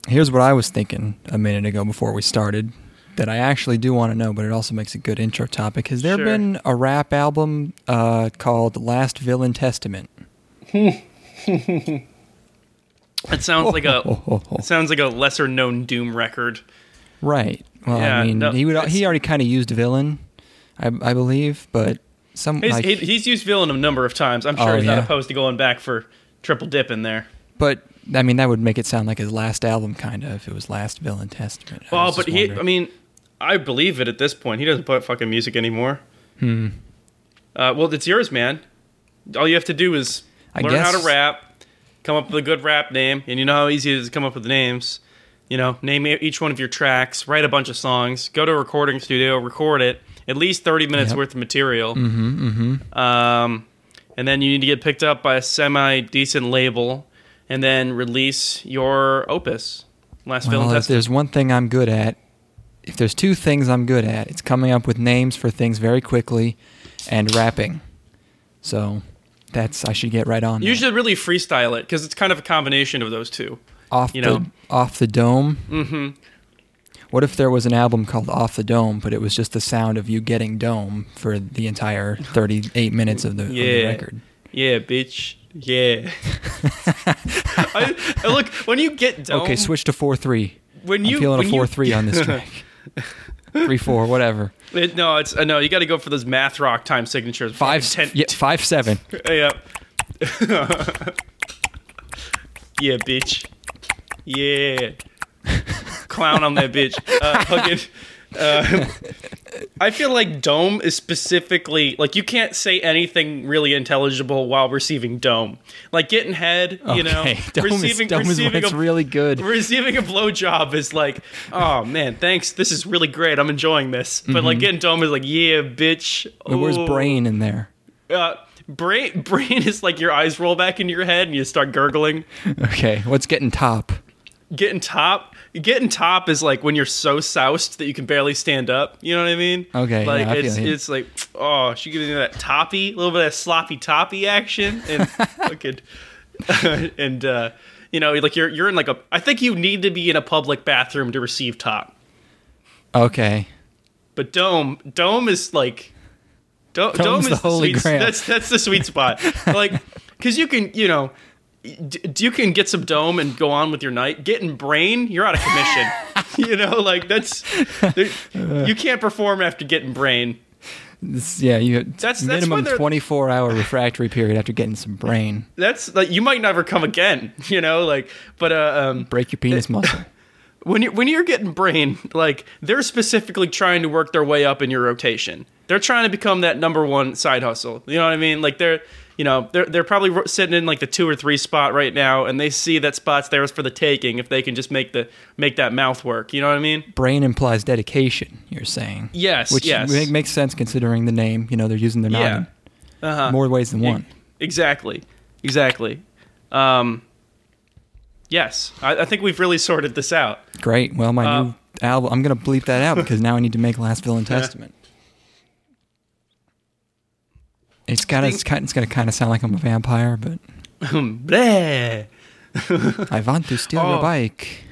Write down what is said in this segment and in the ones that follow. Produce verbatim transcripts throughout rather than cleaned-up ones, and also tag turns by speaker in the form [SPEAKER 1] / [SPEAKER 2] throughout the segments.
[SPEAKER 1] Here's what I was thinking a minute ago before we started that I actually do want to know, but it also makes a good intro topic. Has there
[SPEAKER 2] Sure.
[SPEAKER 1] been a rap album uh, called Last Villain Testament?
[SPEAKER 2] It sounds like a
[SPEAKER 1] Oh, oh, oh.
[SPEAKER 2] it sounds like a lesser known Doom record.
[SPEAKER 1] Right. Well,
[SPEAKER 2] Yeah,
[SPEAKER 1] I mean,
[SPEAKER 2] no,
[SPEAKER 1] he would
[SPEAKER 2] it's-
[SPEAKER 1] he already kind of used villain, I, I believe, but some
[SPEAKER 2] He's,
[SPEAKER 1] like,
[SPEAKER 2] he, he's used villain a number of times. I'm sure
[SPEAKER 1] Oh,
[SPEAKER 2] he's not
[SPEAKER 1] yeah.
[SPEAKER 2] opposed to going back for triple dip in there.
[SPEAKER 1] but I mean that would make it sound like his last album, kind of, if it was Last Villain Testament. I
[SPEAKER 2] Well,
[SPEAKER 1] was
[SPEAKER 2] but
[SPEAKER 1] just
[SPEAKER 2] he,
[SPEAKER 1] wondering.
[SPEAKER 2] I mean, I believe it at this point. He doesn't put fucking music anymore.
[SPEAKER 1] Hmm.
[SPEAKER 2] Uh, well, it's yours, man. All you have to do is
[SPEAKER 1] I
[SPEAKER 2] learn how
[SPEAKER 1] guess-
[SPEAKER 2] to rap, come up with a good rap name, and you know how easy it is to come up with names. You know, name each one of your tracks, write a bunch of songs, go to a recording studio, record it, at least thirty minutes
[SPEAKER 1] Yep.
[SPEAKER 2] worth of material.
[SPEAKER 1] Mm-hmm, mm-hmm.
[SPEAKER 2] Um, and then you need to get picked up by a semi-decent label, and then release your opus. Last Villain
[SPEAKER 1] Well, if
[SPEAKER 2] Testament.
[SPEAKER 1] there's one thing I'm good at, if there's two things I'm good at, it's coming up with names for things very quickly and rapping. So that's I should get right on.
[SPEAKER 2] You
[SPEAKER 1] that.
[SPEAKER 2] should really freestyle it, because it's kind of a combination of those two.
[SPEAKER 1] off
[SPEAKER 2] you
[SPEAKER 1] the
[SPEAKER 2] know.
[SPEAKER 1] off the dome.
[SPEAKER 2] Mm-hmm.
[SPEAKER 1] What if there was an album called Off the Dome, but it was just the sound of you getting dome for the entire thirty-eight minutes of the, of the
[SPEAKER 2] Yeah.
[SPEAKER 1] record?
[SPEAKER 2] Yeah, bitch. Yeah. I, I look, when you get dome...
[SPEAKER 1] Okay, switch to four three.
[SPEAKER 2] When
[SPEAKER 1] I'm
[SPEAKER 2] you,
[SPEAKER 1] feeling
[SPEAKER 2] when
[SPEAKER 1] a
[SPEAKER 2] you-
[SPEAKER 1] four three on this track. three four, whatever.
[SPEAKER 2] It, no, it's uh, no. You got to go for those math rock time signatures.
[SPEAKER 1] Five
[SPEAKER 2] Fucking ten,
[SPEAKER 1] yeah, five seven.
[SPEAKER 2] yeah. Yeah, bitch. Yeah. Clown on that bitch. Uh, fucking. Uh, I feel like dome is specifically like you can't say anything really intelligible while receiving dome. Like getting head, you know,
[SPEAKER 1] Okay, dome is,
[SPEAKER 2] receiving
[SPEAKER 1] dome is
[SPEAKER 2] receiving
[SPEAKER 1] what's
[SPEAKER 2] a
[SPEAKER 1] really good.
[SPEAKER 2] receiving a blowjob is like, oh man, thanks. This is really great. I'm enjoying this. But like getting dome is like, yeah, bitch.
[SPEAKER 1] But where's
[SPEAKER 2] Ooh.
[SPEAKER 1] brain in there?
[SPEAKER 2] Uh, brain, brain is like your eyes roll back into your head and you start gurgling.
[SPEAKER 1] Okay, what's getting top?
[SPEAKER 2] Getting top, getting top is like when you're so soused that you can barely stand up. You know what I mean?
[SPEAKER 1] Okay,
[SPEAKER 2] Like
[SPEAKER 1] yeah, I
[SPEAKER 2] it's
[SPEAKER 1] feel you.
[SPEAKER 2] it's like, oh, she gives me that toppy, a little bit of sloppy toppy action, and fucking, and uh, you know, like you're you're in like a. I think you need to be in a public bathroom to receive top.
[SPEAKER 1] Okay.
[SPEAKER 2] But dome, dome is like, do, dome
[SPEAKER 1] Dome's
[SPEAKER 2] is
[SPEAKER 1] the
[SPEAKER 2] the,
[SPEAKER 1] holy
[SPEAKER 2] sweet.
[SPEAKER 1] grail.
[SPEAKER 2] That's that's the sweet spot. Like, because you can, you know, d- you can get some dome and go on with your night. Getting brain, you're out of commission. You know, like that's there, you can't perform after getting brain.
[SPEAKER 1] This, yeah, you
[SPEAKER 2] That's- that's
[SPEAKER 1] minimum
[SPEAKER 2] when they're-
[SPEAKER 1] twenty-four hour refractory period after getting some brain.
[SPEAKER 2] That's like you might never come again. You know, like, but uh, um,
[SPEAKER 1] Break your penis muscle.
[SPEAKER 2] when you when you're getting brain, like they're specifically trying to work their way up in your rotation. They're trying to become that number one side hustle. You know what I mean? Like they're, you know, they're they're probably ro- sitting in like the two or three spot right now, and they see that spot's theirs for the taking if they can just make the make that mouth work. You know what I mean?
[SPEAKER 1] Brain implies dedication, you're saying.
[SPEAKER 2] Yes.
[SPEAKER 1] Which
[SPEAKER 2] yes.
[SPEAKER 1] make, makes sense considering the name. You know, they're using their
[SPEAKER 2] Yeah.
[SPEAKER 1] noggin.
[SPEAKER 2] Uh-huh.
[SPEAKER 1] More ways than one.
[SPEAKER 2] Exactly. Exactly. Um, yes, I, I think we've really sorted this out.
[SPEAKER 1] Great. Well, my
[SPEAKER 2] Uh,
[SPEAKER 1] new album, I'm going to bleep that out because now I need to make Last Villain Testament. It's kind of it's, kind- it's going to kind of sound like I'm a vampire, but
[SPEAKER 2] Bleh.
[SPEAKER 1] I want to steal your
[SPEAKER 2] Oh.
[SPEAKER 1] bike.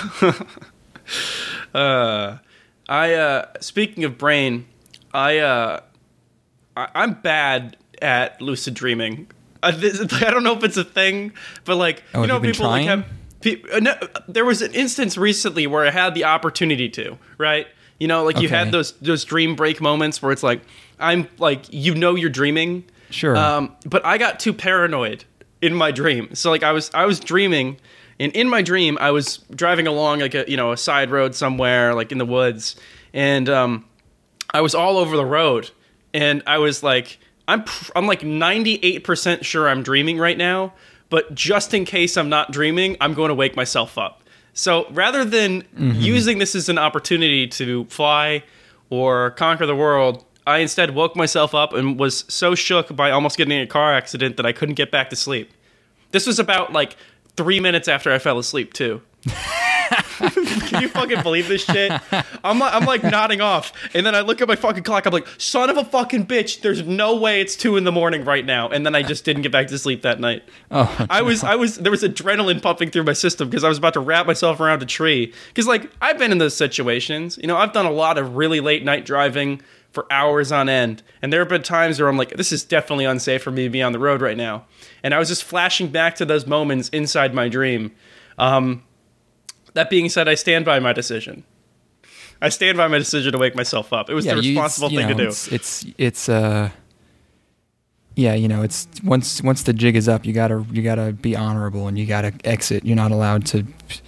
[SPEAKER 2] Uh, I uh, speaking of brain, I uh, I, I'm bad at lucid dreaming. I, this, I don't know if it's a thing, but like
[SPEAKER 1] Oh,
[SPEAKER 2] you know,
[SPEAKER 1] have you been
[SPEAKER 2] people like
[SPEAKER 1] trying?
[SPEAKER 2] have. Pe- uh, no, there was an instance recently where I had the opportunity to, right? You know, like you
[SPEAKER 1] Okay.
[SPEAKER 2] had those those dream break moments where it's like I'm like you know you're dreaming.
[SPEAKER 1] Sure.
[SPEAKER 2] Um, but I got too paranoid in my dream. So like I was I was dreaming, and in my dream I was driving along like a you know a side road somewhere like in the woods, and um, I was all over the road, and I was like I'm pr- I'm like ninety-eight percent sure I'm dreaming right now, but just in case I'm not dreaming, I'm going to wake myself up. So rather than using this as an opportunity to fly or conquer the world, I instead woke myself up and was so shook by almost getting in a car accident that I couldn't get back to sleep. This was about like three minutes after I fell asleep too. Can you fucking believe this shit? I'm like, I'm like nodding off, and then I look at my fucking clock. I'm like, son of a fucking bitch. There's no way it's two in the morning right now. And then I just didn't get back to sleep that night.
[SPEAKER 1] Oh,
[SPEAKER 2] I was, I was, there was adrenaline pumping through my system because I was about to wrap myself around a tree. Because like I've been in those situations. You know, I've done a lot of really late night driving for hours on end, and there have been times where I'm like, this is definitely unsafe for me to be on the road right now. And I was just flashing back to those moments inside my dream. Um, that being said, I stand by my decision. I stand by my decision to wake myself up. It was
[SPEAKER 1] yeah,
[SPEAKER 2] the
[SPEAKER 1] you-
[SPEAKER 2] responsible
[SPEAKER 1] you
[SPEAKER 2] thing
[SPEAKER 1] know,
[SPEAKER 2] to do.
[SPEAKER 1] It's, it's, it's, uh, yeah, you know, it's once, once the jig is up, you gotta, you gotta be honorable and you gotta exit. You're not allowed to,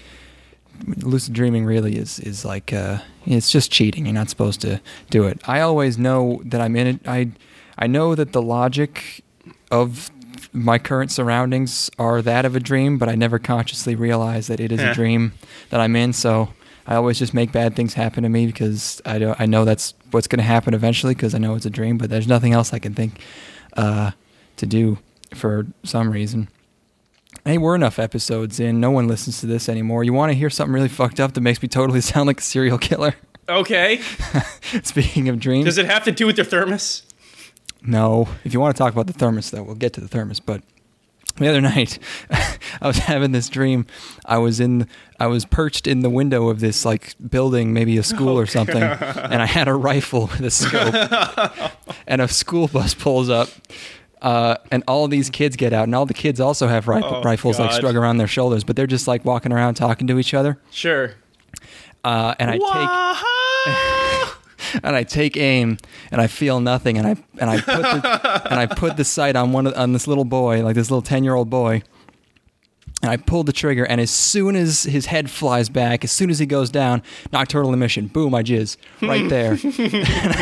[SPEAKER 1] lucid dreaming really is, is like, uh, it's just cheating. You're not supposed to do it. I always know that I'm in it. I, I know that the logic of my current surroundings are that of a dream, but I never consciously realize that it is
[SPEAKER 2] Yeah.
[SPEAKER 1] a dream that I'm in. So I always just make bad things happen to me because I don't, I know that's what's going to happen eventually because I know it's a dream, but there's nothing else I can think uh, to do for some reason. Hey, we're enough episodes in. No one listens to this anymore. You want to hear something really fucked up that makes me totally sound like a serial killer?
[SPEAKER 2] Okay.
[SPEAKER 1] Speaking of dreams.
[SPEAKER 2] Does it have to do with your thermos?
[SPEAKER 1] No. If you want to talk about the thermos, though, we'll get to the thermos. But the other night, I was having this dream. I was in, I was perched in the window of this like building, maybe a school or something, and I had a rifle with a scope. And a school bus pulls up, uh, and all these kids get out, and all the kids also have ri-
[SPEAKER 2] Oh,
[SPEAKER 1] rifles like
[SPEAKER 2] God.
[SPEAKER 1] strung around their shoulders, but they're just like walking around talking to each other.
[SPEAKER 2] Sure.
[SPEAKER 1] Uh, and I take.
[SPEAKER 2] Wah-ha!
[SPEAKER 1] And I take aim, and I feel nothing, and I and I put the, and I put the sight on one of, on this little boy, like this little ten year old boy, and I pulled the trigger, and as soon as his head flies back, as soon as he goes down, nocturnal emission, boom, I jizz right there. and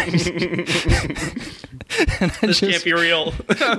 [SPEAKER 1] I, and I
[SPEAKER 2] This
[SPEAKER 1] just-
[SPEAKER 2] can't be real.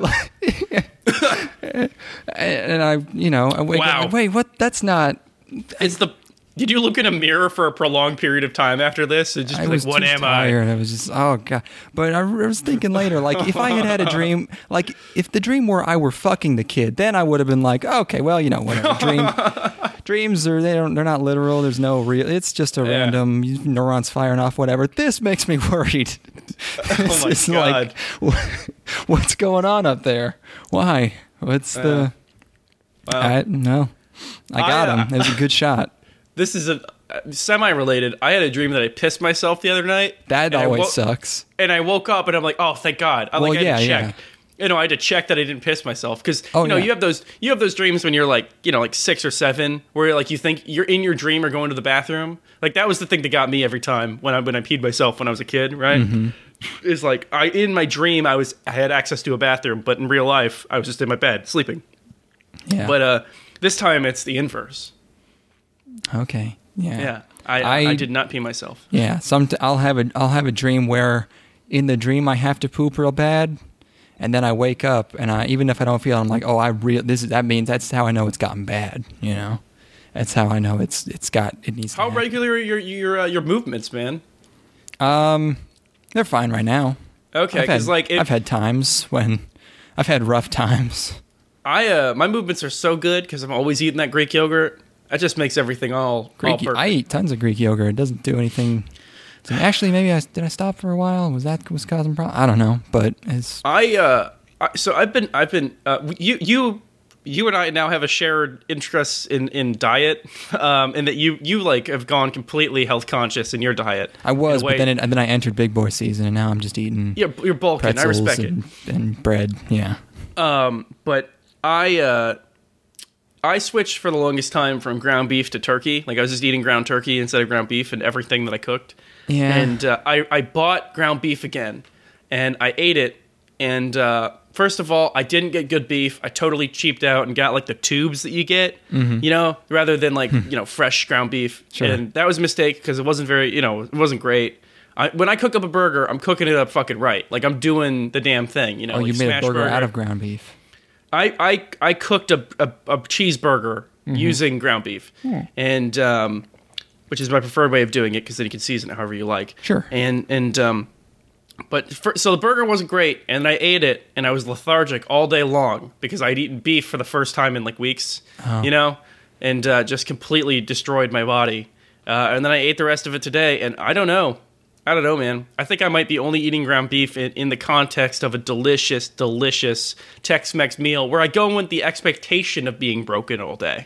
[SPEAKER 1] and I, you know, I wake
[SPEAKER 2] Wow.
[SPEAKER 1] up, like, wait, what? That's not.
[SPEAKER 2] It's the. Did you look in a mirror for a prolonged period of time after this and just
[SPEAKER 1] I
[SPEAKER 2] be
[SPEAKER 1] was
[SPEAKER 2] like, "What
[SPEAKER 1] too
[SPEAKER 2] am
[SPEAKER 1] tired. I was just, oh god. But I was thinking later, like if I had had a dream, like if the dream were I were fucking the kid, then I would have been like, okay, well, you know, whatever. Dream, dreams are they don't they're not literal. There's no real. It's just a
[SPEAKER 2] Yeah.
[SPEAKER 1] random neurons firing off, whatever. This makes me worried.
[SPEAKER 2] Oh my
[SPEAKER 1] It's
[SPEAKER 2] God.
[SPEAKER 1] like, what's going on up there? Why? What's the?
[SPEAKER 2] Wow.
[SPEAKER 1] I no. I got
[SPEAKER 2] I, uh,
[SPEAKER 1] him. It was a good shot.
[SPEAKER 2] This is a uh, semi-related. I had a dream that I pissed myself the other night.
[SPEAKER 1] That
[SPEAKER 2] and I
[SPEAKER 1] always
[SPEAKER 2] wo-
[SPEAKER 1] sucks.
[SPEAKER 2] And I woke up and I'm like, oh, thank God. I
[SPEAKER 1] Well,
[SPEAKER 2] like I had to
[SPEAKER 1] yeah,
[SPEAKER 2] check. You know, I had to check that I didn't piss myself because
[SPEAKER 1] Oh,
[SPEAKER 2] you know
[SPEAKER 1] yeah.
[SPEAKER 2] you have those you have those dreams when you're like you know like six or seven where you're like you think you're in your dream or going to the bathroom. Like that was the thing that got me every time when I when I peed myself when I was a kid. Right?
[SPEAKER 1] Mm-hmm.
[SPEAKER 2] Is like I in my dream I was I had access to a bathroom, but in real life I was just in my bed sleeping.
[SPEAKER 1] Yeah.
[SPEAKER 2] But uh, this time it's the inverse.
[SPEAKER 1] okay. Yeah.
[SPEAKER 2] Yeah, I
[SPEAKER 1] I-
[SPEAKER 2] I, did not pee myself.
[SPEAKER 1] Yeah, some I'll have a I'll have a dream where in the dream I have to poop real bad, and then I wake up and I even if I don't feel it, I'm like, oh, I real this is that means that's how I know it's gotten bad. You know, that's how I know it's it's got it needs.
[SPEAKER 2] How
[SPEAKER 1] to happen.
[SPEAKER 2] regular are your your uh, your movements, man?
[SPEAKER 1] Um, they're fine right now.
[SPEAKER 2] Okay,
[SPEAKER 1] I've had,
[SPEAKER 2] because like if,
[SPEAKER 1] I've had times when I've had rough times.
[SPEAKER 2] I uh my movements are so good because I'm always eating that Greek yogurt. That just makes everything all all
[SPEAKER 1] Greek,
[SPEAKER 2] perfect.
[SPEAKER 1] I eat tons of Greek yogurt. It doesn't do anything. So actually, maybe I did I stop for a while. Was that was causing problems? I don't know, but it's
[SPEAKER 2] I uh I, so I've been I've been uh you you you and I now have a shared interest in in diet, um, and that you you like have gone completely health conscious in your diet.
[SPEAKER 1] I was,
[SPEAKER 2] in a way-
[SPEAKER 1] but then it, and then I entered big boy season, and now I'm just eating
[SPEAKER 2] you're you're bulking. I
[SPEAKER 1] pretzels
[SPEAKER 2] respect
[SPEAKER 1] and, and bread. Yeah.
[SPEAKER 2] it. Um, but I uh. I switched for the longest time from ground beef to turkey. Like I was just eating ground turkey instead of ground beef and everything that I cooked.
[SPEAKER 1] Yeah.
[SPEAKER 2] And uh, I, I bought ground beef again, and I ate it. And uh, first of all, I didn't get good beef. I totally cheaped out and got like the tubes that you get, you know, rather than like you know fresh ground beef.
[SPEAKER 1] Sure.
[SPEAKER 2] And that was a mistake because it wasn't very, you know, it wasn't great. I, when I cook up a burger, I'm cooking it up fucking right. Like I'm doing the damn thing, you know.
[SPEAKER 1] Oh,
[SPEAKER 2] like
[SPEAKER 1] you made a
[SPEAKER 2] smash
[SPEAKER 1] burger, out of ground beef.
[SPEAKER 2] I, I, I cooked a, a, a cheeseburger
[SPEAKER 1] Mm-hmm.
[SPEAKER 2] using ground beef, and um, which is my preferred way of doing it because then you can season it however you like.
[SPEAKER 1] Sure.
[SPEAKER 2] And and um, but for, so the burger wasn't great, and I ate it, and I was lethargic all day long because I'd eaten beef for the first time in like weeks,
[SPEAKER 1] Oh.
[SPEAKER 2] you know, and uh, just completely destroyed my body. Uh, and then I ate the rest of it today, and I don't know. I don't know, man. I think I might be only eating ground beef in, in the context of a delicious, delicious Tex-Mex meal where I go in with the expectation of being broken all day.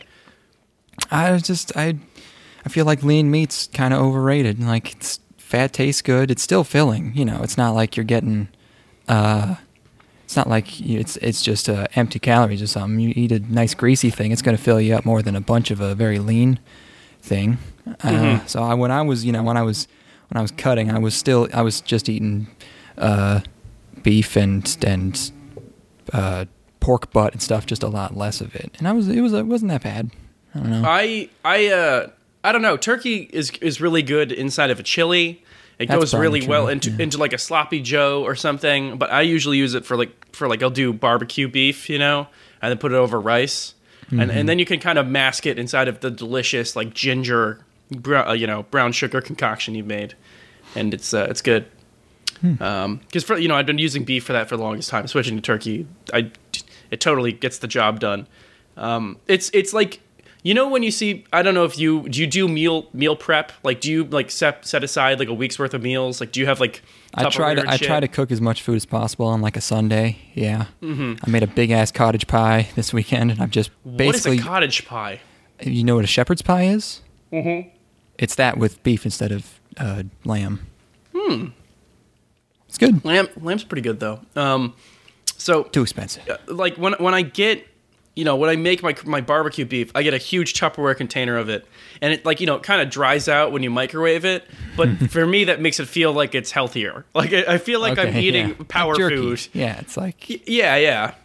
[SPEAKER 1] I just I I feel like lean meat's kind of overrated. Like it's fat tastes good. It's still filling. You know, it's not like you're getting. Uh, it's not like you, it's it's just uh, empty calories or something. You eat a nice greasy thing, it's going to fill you up more than a bunch of a very lean thing. Uh,
[SPEAKER 2] Mm-hmm.
[SPEAKER 1] So I, when I was, you know, when I was when I was cutting, I was still I was just eating uh, beef and and uh, pork butt and stuff, just a lot less of it. And I was it was it wasn't that bad. I don't know.
[SPEAKER 2] I I uh I don't know. Turkey is is really good inside of a chili. It
[SPEAKER 1] That's
[SPEAKER 2] goes
[SPEAKER 1] probably
[SPEAKER 2] really
[SPEAKER 1] true,
[SPEAKER 2] well into
[SPEAKER 1] yeah.
[SPEAKER 2] into like a sloppy Joe or something. But I usually use it for like for like I'll do barbecue beef, you know, and then put it over rice,
[SPEAKER 1] Mm-hmm.
[SPEAKER 2] and and then you can kind of mask it inside of the delicious like ginger, brown, uh, you know, brown sugar concoction you've made, and it's uh, it's good.
[SPEAKER 1] Hmm.
[SPEAKER 2] Um, because for you know I've been using beef for that for the longest time. Switching to turkey, I it totally gets the job done. Um, it's it's like. You know when you see, I don't know if you, do you do meal meal prep? Like, do you, like, set, set aside, like, a week's worth of meals? Like, do you have, like,
[SPEAKER 1] I try
[SPEAKER 2] Tupperware
[SPEAKER 1] to
[SPEAKER 2] and
[SPEAKER 1] I
[SPEAKER 2] shit?
[SPEAKER 1] try to cook as much food as possible on like a Sunday. Yeah, mm-hmm. I made a big ass cottage pie this weekend, and I've just
[SPEAKER 2] What is
[SPEAKER 1] basically.
[SPEAKER 2] a cottage pie?
[SPEAKER 1] You know what a shepherd's pie is?
[SPEAKER 2] Mm-hmm.
[SPEAKER 1] It's that with beef instead of uh, lamb. Hmm. It's good.
[SPEAKER 2] Lamb, lamb's pretty good, though. Um, so,
[SPEAKER 1] Too expensive.
[SPEAKER 2] uh, like, when when I get, you know, when I make my my barbecue beef, I get a huge Tupperware container of it. And it, like, you know, it kind of dries out when you microwave it. But for me, that makes it feel like it's healthier. Like, I, I feel like I'm
[SPEAKER 1] Okay,
[SPEAKER 2] eating
[SPEAKER 1] yeah.
[SPEAKER 2] power
[SPEAKER 1] Like jerky.
[SPEAKER 2] food.
[SPEAKER 1] Yeah, it's like
[SPEAKER 2] Y- Yeah, yeah.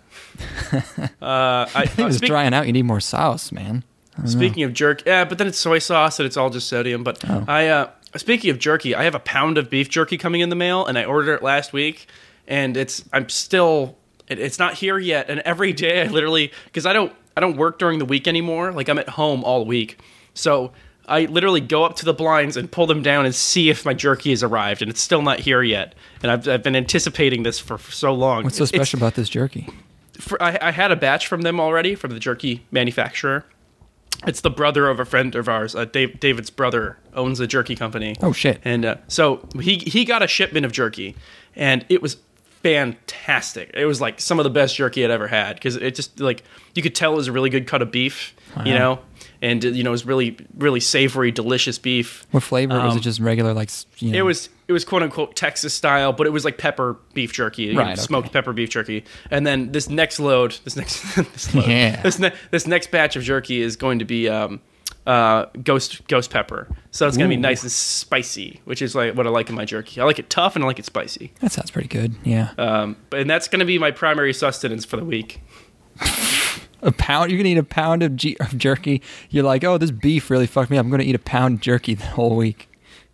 [SPEAKER 2] uh, I,
[SPEAKER 1] I think
[SPEAKER 2] uh,
[SPEAKER 1] it's
[SPEAKER 2] speak-
[SPEAKER 1] drying out. You need more sauce, man. I don't know.
[SPEAKER 2] Speaking of jerk, yeah, but then it's soy sauce and it's all just sodium. But
[SPEAKER 1] Oh.
[SPEAKER 2] I, uh, speaking of jerky, I have a pound of beef jerky coming in the mail, and I ordered it last week, and it's I'm still it, it's not here yet. And every day I literally because I don't I don't work during the week anymore. Like I'm at home all week, so I literally go up to the blinds and pull them down and see if my jerky has arrived, and it's still not here yet. And I've I've been anticipating this for, for so long.
[SPEAKER 1] What's so
[SPEAKER 2] It's-
[SPEAKER 1] special about this jerky?
[SPEAKER 2] for, I, I had a batch from them already from the jerky manufacturer. It's the brother of a friend of ours. Uh, Dave, David's brother owns a jerky company.
[SPEAKER 1] Oh shit!
[SPEAKER 2] And uh, so he he got a shipment of jerky, and it was fantastic. It was like some of the best jerky I'd ever had because it just like you could tell it was a really good cut of beef, you
[SPEAKER 1] Wow.
[SPEAKER 2] know, and uh, you know it was really really savory, delicious beef.
[SPEAKER 1] What flavor was
[SPEAKER 2] Um,
[SPEAKER 1] it? Just regular, like s- you know?
[SPEAKER 2] It was it was quote unquote Texas style, but it was like pepper beef jerky, you know,
[SPEAKER 1] Right, okay.
[SPEAKER 2] smoked pepper beef jerky. And then this next load, this next this load,
[SPEAKER 1] Yeah.
[SPEAKER 2] this, ne- this next batch of jerky is going to be um, uh, ghost ghost pepper. So it's going to be
[SPEAKER 1] Ooh.
[SPEAKER 2] nice and spicy, which is like what I like in my jerky. I like it tough and I like it spicy.
[SPEAKER 1] That sounds pretty good. Yeah,
[SPEAKER 2] Um, but and that's going to be my primary sustenance for the week.
[SPEAKER 1] a pound. You can eat a pound of, G- of jerky. You're like, oh, this beef really fucked me up. I'm going to eat a pound of jerky the whole week.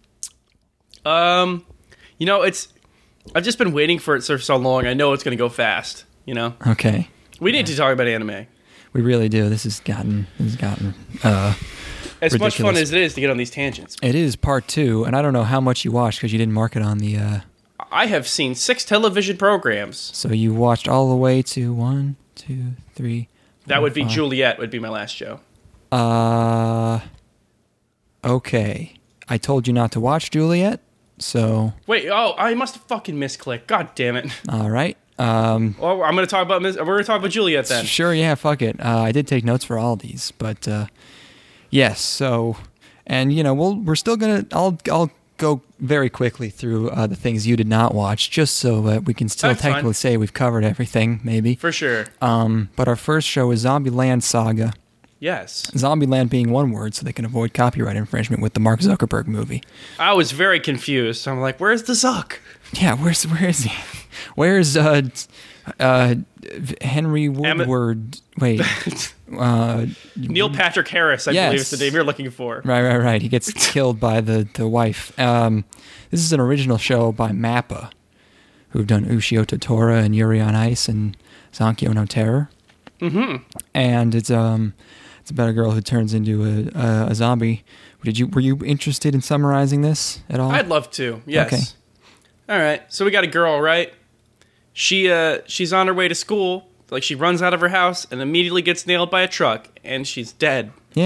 [SPEAKER 2] Um, you know, it's I've just been waiting for it for so long. I know it's going to go fast. You know,
[SPEAKER 1] Okay,
[SPEAKER 2] we need to talk about anime.
[SPEAKER 1] we really do. This has gotten this has gotten. Uh,
[SPEAKER 2] As much fun
[SPEAKER 1] Ridiculous.
[SPEAKER 2] as it is to get on these tangents.
[SPEAKER 1] it is part two, and I don't know how much you watched because you didn't mark it on the. Uh,
[SPEAKER 2] I have seen six television programs.
[SPEAKER 1] so you watched all the way to one, two, three.
[SPEAKER 2] That
[SPEAKER 1] four,
[SPEAKER 2] would be
[SPEAKER 1] five.
[SPEAKER 2] Juliet. Would be my last show.
[SPEAKER 1] Uh, okay. I told you not to watch Juliet, so
[SPEAKER 2] Wait. Oh, I must have fucking misclicked. God damn it.
[SPEAKER 1] all right. Um,
[SPEAKER 2] Well, I'm gonna talk about. Miss- We're gonna talk about Juliet then.
[SPEAKER 1] sure, yeah, fuck it. Uh, I did take notes for all these, but uh, yes. So, and you know, we'll we're still gonna. I'll I'll go very quickly through uh, the things you did not watch, just so that we can still
[SPEAKER 2] That's fine.
[SPEAKER 1] technically say we've covered everything, maybe.
[SPEAKER 2] For sure.
[SPEAKER 1] Um, but our first show is Zombieland Saga.
[SPEAKER 2] Yes.
[SPEAKER 1] Zombieland being one word, so they can avoid copyright infringement with the Mark Zuckerberg movie.
[SPEAKER 2] I was very confused. I'm like, where's the Zuck?
[SPEAKER 1] Yeah, where's where is he? Where's uh uh Henry
[SPEAKER 2] Emma-
[SPEAKER 1] Woodward? Wait, uh,
[SPEAKER 2] Neil Patrick Harris, I
[SPEAKER 1] Yes.
[SPEAKER 2] believe is the name you're looking for.
[SPEAKER 1] right, right, right. He gets killed by the the wife. Um, this is an original show by Mappa, who've done Ushio Totoro and Yuri on Ice and Zankyo no Terror.
[SPEAKER 2] Mm-hmm.
[SPEAKER 1] And it's um it's about a girl who turns into a, a, a zombie. Did you were you interested in summarizing this at all?
[SPEAKER 2] I'd love to. Yes.
[SPEAKER 1] Okay.
[SPEAKER 2] All right. So we got a girl, right? She uh she's on her way to school. Like she runs out of her house and immediately gets nailed by a truck and she's dead.
[SPEAKER 1] Yeah.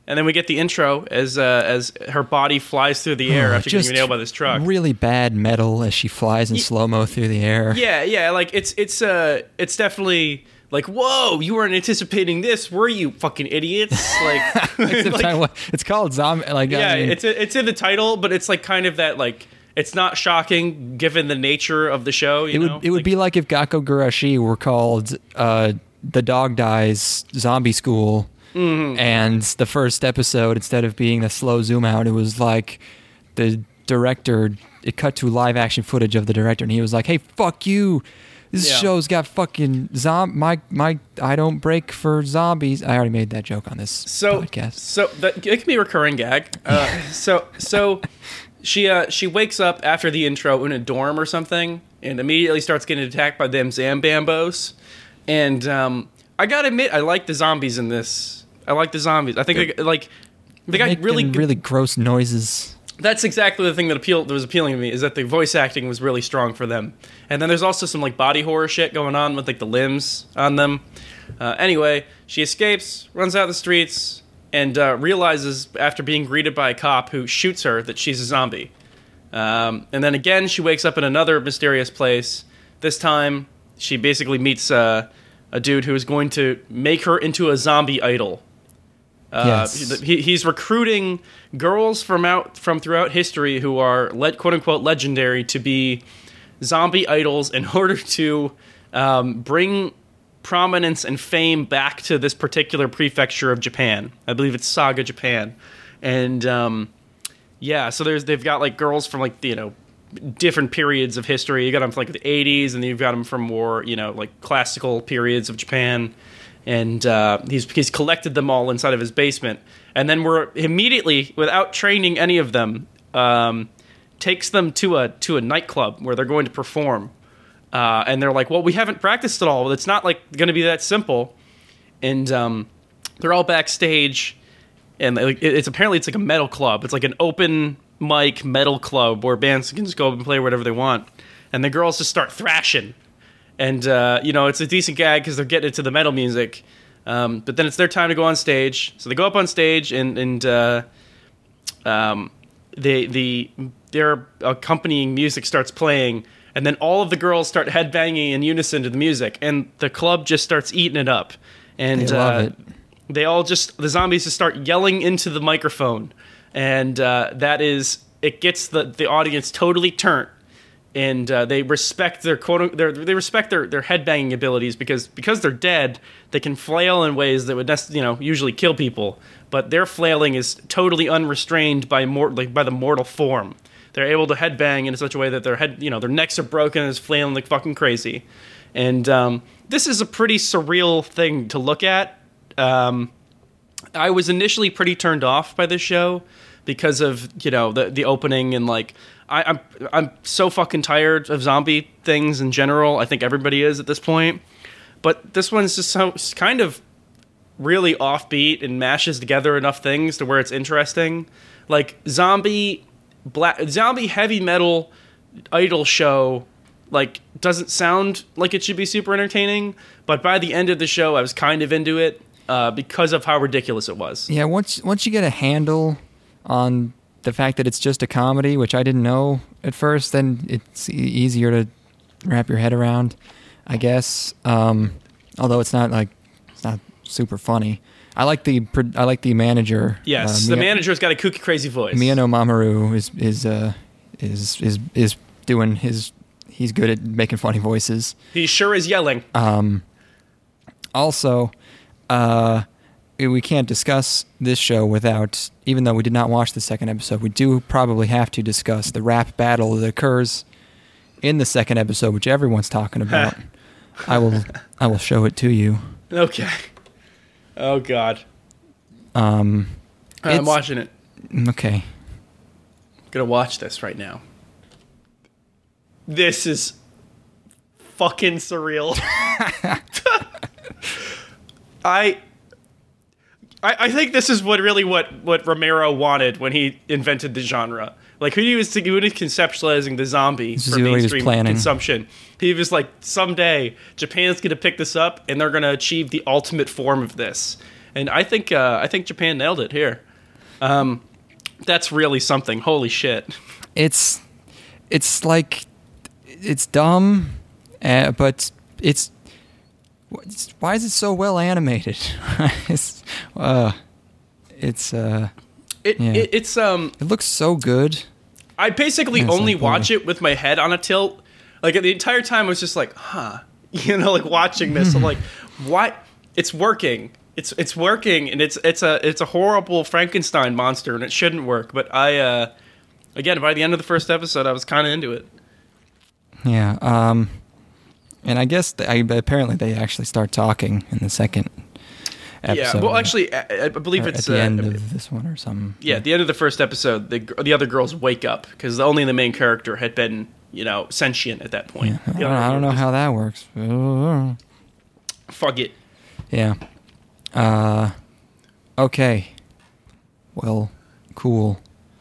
[SPEAKER 2] And then we get the intro as uh, as her body flies through the air
[SPEAKER 1] Oh,
[SPEAKER 2] after getting
[SPEAKER 1] just
[SPEAKER 2] nailed by this truck.
[SPEAKER 1] Really bad metal as she flies in slow mo through the air.
[SPEAKER 2] Yeah, yeah, like it's it's uh it's definitely like, whoa, you weren't anticipating this, were you, fucking idiots? Like,
[SPEAKER 1] Except
[SPEAKER 2] like
[SPEAKER 1] I- it's called zombie. Like
[SPEAKER 2] yeah,
[SPEAKER 1] I mean,
[SPEAKER 2] it's it's in the title, but it's like kind of that like it's not shocking given the nature of the show. You
[SPEAKER 1] it
[SPEAKER 2] know,
[SPEAKER 1] would it would
[SPEAKER 2] Like,
[SPEAKER 1] be like if Gakko Gurashi were called uh, "The Dog Dies Zombie School,"
[SPEAKER 2] Mm-hmm.
[SPEAKER 1] and the first episode, instead of being a slow zoom out, it was like the director. It cut to live action footage of the director, and he was like, "Hey, fuck you! This
[SPEAKER 2] Yeah.
[SPEAKER 1] show's got fucking zom my my I don't break for zombies." I already made that joke on this
[SPEAKER 2] so
[SPEAKER 1] podcast.
[SPEAKER 2] so that it can be a recurring gag. Uh, so so she uh she wakes up after the intro in a dorm or something, and immediately starts getting attacked by them Zambambos. And um, I gotta admit, I like the zombies in this. I like the zombies. I think they, like they got
[SPEAKER 1] Making
[SPEAKER 2] really good.
[SPEAKER 1] really gross noises.
[SPEAKER 2] That's exactly the thing that appealed that was appealing to me, is that the voice acting was really strong for them. And then there's also some like body horror shit going on with like the limbs on them. Uh, anyway, she escapes, runs out the streets, and uh, realizes after being greeted by a cop who shoots her that she's a zombie. Um, and then again, she wakes up in another mysterious place. This time, she basically meets uh, a dude who is going to make her into a zombie idol. Uh,
[SPEAKER 1] Yes.
[SPEAKER 2] he, he's recruiting girls from out from throughout history who are le- quote unquote legendary to be zombie idols in order to um, bring prominence and fame back to this particular prefecture of Japan. I believe it's Saga, Japan, and um, yeah. So there's they've got like girls from like you know different periods of history. You got them from like the eighties, and then you've got them from more you know like classical periods of Japan. And uh, he's he's collected them all inside of his basement, and then we're immediately, without training any of them, um, takes them to a to a nightclub where they're going to perform. Uh, and they're like, "Well, we haven't practiced at all. Well, it's not like going to be that simple." And um, they're all backstage, and like, it- it's apparently it's like a metal club. It's like an open mic metal club where bands can just go up and play whatever they want, and the girls just start thrashing. And, uh, you know, it's a decent gag because they're getting into the metal music. Um, but then it's their time to go on stage. So they go up on stage and, and uh, um, they, the, their accompanying music starts playing. And then all of the girls start headbanging in unison to the music. And the club just starts eating it up. And
[SPEAKER 1] They love
[SPEAKER 2] uh,
[SPEAKER 1] it.
[SPEAKER 2] they all just, the zombies just start yelling into the microphone. And uh, that is, it gets the, the audience totally turned. And uh, they respect their quote. Their, they respect their, their headbanging abilities because because they're dead. They can flail in ways that would you know usually kill people. But their flailing is totally unrestrained by mor- like by the mortal form. They're able to headbang in such a way that their head you know their necks are broken and is flailing like fucking crazy. And um, this is a pretty surreal thing to look at. Um, I was initially pretty turned off by this show because of you know the the opening and like. I, I'm I'm so fucking tired of zombie things in general. I think everybody is at this point. But this one's just so it's kind of really offbeat and mashes together enough things to where it's interesting. Like zombie black zombie heavy metal idol show like doesn't sound like it should be super entertaining, but by the end of the show I was kind of into it uh, because of how ridiculous it was.
[SPEAKER 1] Yeah, once once you get a handle on the fact that it's just a comedy, which I didn't know at first, then it's e- easier to wrap your head around, I guess. Um, although it's not like it's not super funny. I like the pro- I like the manager.
[SPEAKER 2] Yes,
[SPEAKER 1] uh,
[SPEAKER 2] the
[SPEAKER 1] Mia-
[SPEAKER 2] manager's got a kooky, crazy voice.
[SPEAKER 1] Miyano Mamoru is is uh, is is is doing his. He's good at making funny voices.
[SPEAKER 2] He sure is yelling.
[SPEAKER 1] Um, also, uh, we can't discuss this show without, even though we did not watch the second episode, we do probably have to discuss the rap battle that occurs in the second episode, which everyone's talking about. I will, I will show it to you.
[SPEAKER 2] Okay. Oh God.
[SPEAKER 1] Um,
[SPEAKER 2] I'm
[SPEAKER 1] it's-
[SPEAKER 2] watching it.
[SPEAKER 1] okay.
[SPEAKER 2] I'm gonna watch this right now. This is fucking surreal. I. I, I think this is what really what, what Romero wanted when he invented the genre. Like when he was when he was conceptualizing the zombie
[SPEAKER 1] This is
[SPEAKER 2] for
[SPEAKER 1] what he was
[SPEAKER 2] mainstream
[SPEAKER 1] planning.
[SPEAKER 2] consumption, he was like, someday Japan's going to pick this up and they're going to achieve the ultimate form of this. And I think uh, I think Japan nailed it here. Um, that's really something. Holy shit.
[SPEAKER 1] It's it's like it's dumb, uh, but it's, it's why is it so well animated? it's uh, it's uh,
[SPEAKER 2] it,
[SPEAKER 1] yeah.
[SPEAKER 2] it it's um.
[SPEAKER 1] It looks so good.
[SPEAKER 2] I basically
[SPEAKER 1] It's
[SPEAKER 2] only
[SPEAKER 1] like,
[SPEAKER 2] watch
[SPEAKER 1] boy.
[SPEAKER 2] it with my head on a tilt. Like the entire time, I was just like, huh, you know, like watching this. I'm like, what? It's working. It's it's working, and it's it's a it's a horrible Frankenstein monster, and it shouldn't work. But I, uh, again, by the end of the first episode, I was kind of into it.
[SPEAKER 1] Yeah. Um, and I guess they, I, apparently they actually start talking in the second episode.
[SPEAKER 2] Yeah. Well, actually, I, I believe
[SPEAKER 1] or
[SPEAKER 2] it's
[SPEAKER 1] at the
[SPEAKER 2] uh,
[SPEAKER 1] end of this one or something.
[SPEAKER 2] yeah, at the end of the first episode, the the other girls wake up because only the main character had been, you know, sentient at that point.
[SPEAKER 1] Yeah. I,
[SPEAKER 2] The
[SPEAKER 1] don't,
[SPEAKER 2] other
[SPEAKER 1] I don't know
[SPEAKER 2] girl
[SPEAKER 1] how that works.
[SPEAKER 2] just, fuck it.
[SPEAKER 1] Yeah. Uh, okay. Well, cool.